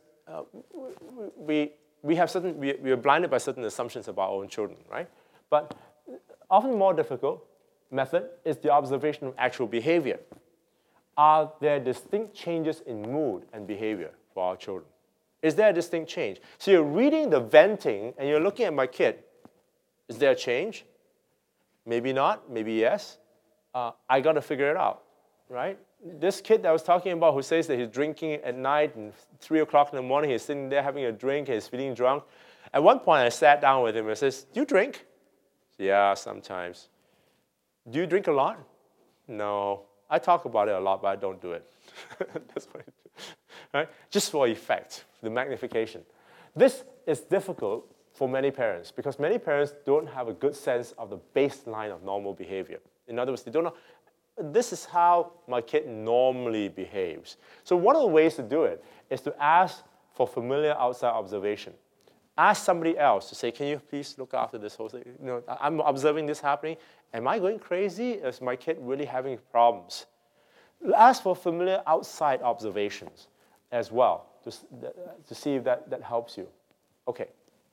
we are blinded by certain assumptions about our own children, right? But often more difficult method is the observation of actual behavior. Are there distinct changes in mood and behavior for our children? Is there a distinct change? So you're reading the venting and you're looking at my kid. Is there a change? Maybe not, maybe yes. I got to figure it out, right? This kid that I was talking about who says that he's drinking at night and 3 o'clock in the morning, he's sitting there having a drink, he's feeling drunk. At one point, I sat down with him and says, do you drink? Yeah, sometimes. Do you drink a lot? No. I talk about it a lot, but I don't do it. That's what I do. Right? Just for effect, the magnification. This is difficult for many parents because many parents don't have a good sense of the baseline of normal behavior. In other words, they don't know, this is how my kid normally behaves. So one of the ways to do it is to ask for familiar outside observation. Ask somebody else to say, can you please look after this whole thing? You know, I'm observing this happening. Am I going crazy? Is my kid really having problems? Ask for familiar outside observations as well to see if that helps you. Okay.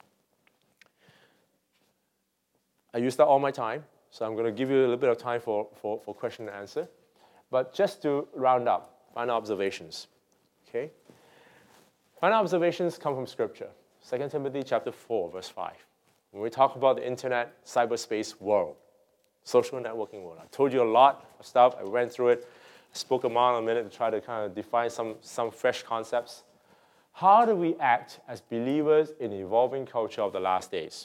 I used up all my time, so I'm going to give you a little bit of time for question and answer. But just to round up, final observations. Okay? Final observations come from Scripture. 2 Timothy chapter 4, verse 5. When we talk about the internet, cyberspace world, social networking world, I told you a lot of stuff. I went through it. I spoke about it a minute to try to kind of define some fresh concepts. How do we act as believers in the evolving culture of the last days?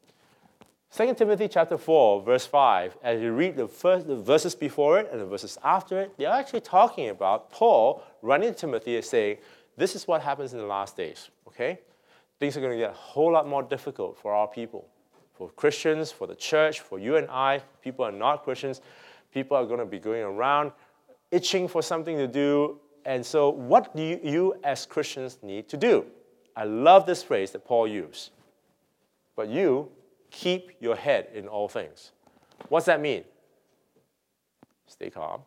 2 Timothy chapter 4, verse 5, as you read the verses before it and the verses after it, they're actually talking about Paul running to Timothy and saying, this is what happens in the last days, okay? Things are going to get a whole lot more difficult for our people, for Christians, for the church, for you and I. People are not Christians. People are going to be going around itching for something to do. And so what do you as Christians need to do? I love this phrase that Paul used. But you keep your head in all things. What's that mean? Stay calm.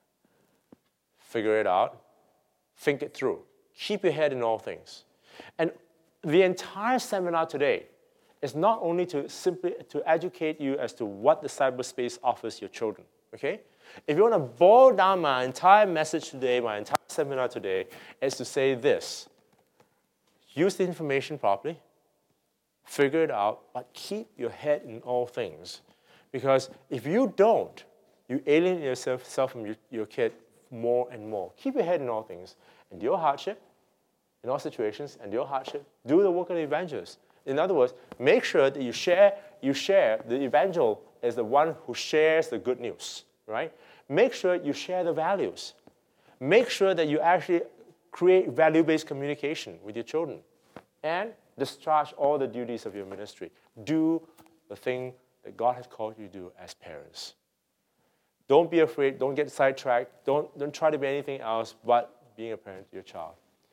Figure it out. Think it through. Keep your head in all things. And the entire seminar today is not only to educate you as to what the cyberspace offers your children, okay? If you want to boil down my entire message today, my entire seminar today, is to say this. Use the information properly, figure it out, but keep your head in all things. Because if you don't, you alienate yourself from your kid more and more. Keep your head in all things. Endure hardship, in all situations, endure hardship. Do the work of the evangelist. In other words, make sure that you share. The evangel is the one who shares the good news, right? Make sure you share the values. Make sure that you actually create value-based communication with your children. And discharge all the duties of your ministry. Do the thing that God has called you to do as parents. Don't be afraid. Don't get sidetracked. Don't try to be anything else but being a parent to your child.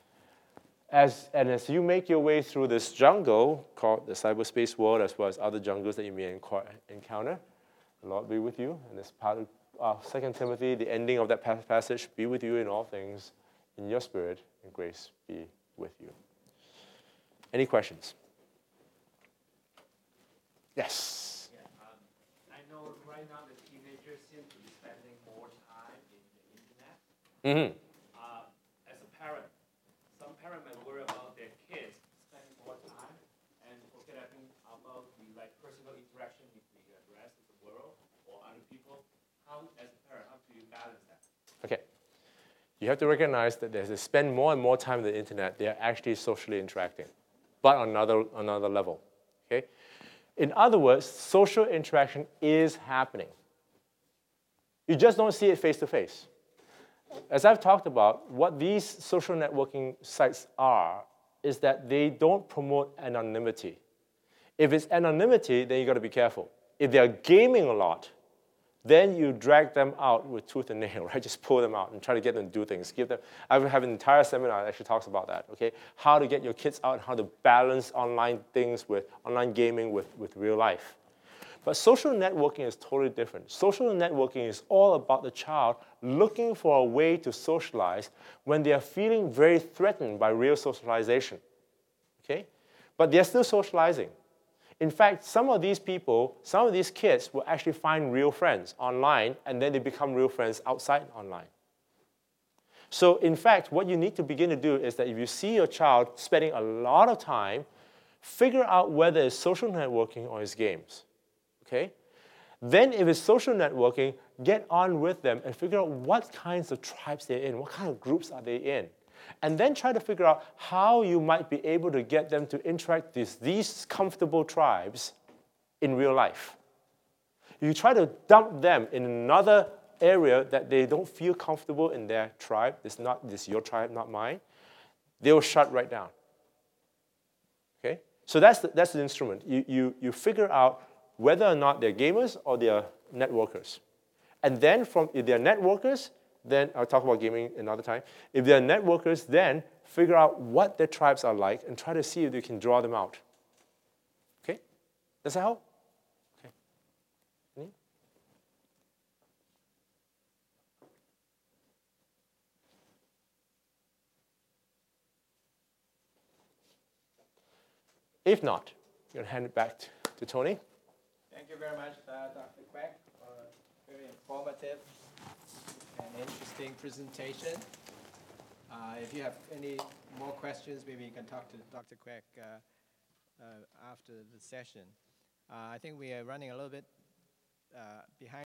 As you make your way through this jungle called the cyberspace world, as well as other jungles that you may encounter, the Lord be with you. And this part of 2 Timothy, the ending of that passage, be with you in all things. in your spirit, and grace be with you. Any questions? Yes. Yeah, I know right now the teenagers seem to be spending more time in the internet. Mm-hmm. As a parent, some parents may worry about their kids spending more time and forgetting about the personal interaction with the rest of the world or other people. How, as a parent, how do you balance that? Okay. You have to recognize that as they spend more and more time on the internet, they are actually socially interacting, but on another level. Okay? In other words, social interaction is happening. You just don't see it face to face. As I've talked about, what these social networking sites are is that they don't promote anonymity. If it's anonymity, then you got to be careful. If they're gaming a lot, then you drag them out with tooth and nail, right? Just pull them out and try to get them to do things. I have an entire seminar that actually talks about that, okay? How to get your kids out, how to balance online things with online gaming with real life. But social networking is totally different. Social networking is all about the child looking for a way to socialize when they are feeling very threatened by real socialization, okay? But they're still socializing. In fact, some of these kids will actually find real friends online, and then they become real friends outside online. So in fact, what you need to begin to do is that if you see your child spending a lot of time, figure out whether it's social networking or it's games, okay? Then if it's social networking, get on with them and figure out what kinds of tribes they're in, what kind of groups are they in. And then try to figure out how you might be able to get them to interact with these comfortable tribes in real life. If you try to dump them in another area that they don't feel comfortable in their tribe, this is your tribe, not mine, they will shut right down. Okay? So that's the instrument. You figure out whether or not they're gamers or they're networkers. And then if they're networkers, then I'll talk about gaming another time. If they're networkers, then figure out what their tribes are like and try to see if you can draw them out. Okay? Does that help? Okay. Any? If not, I'm going to hand it back to Tony. Thank you very much, Dr. Quek, for a very informative and interesting presentation. If you have any more questions, maybe you can talk to Dr. Quek after the session. I think we are running a little bit behind.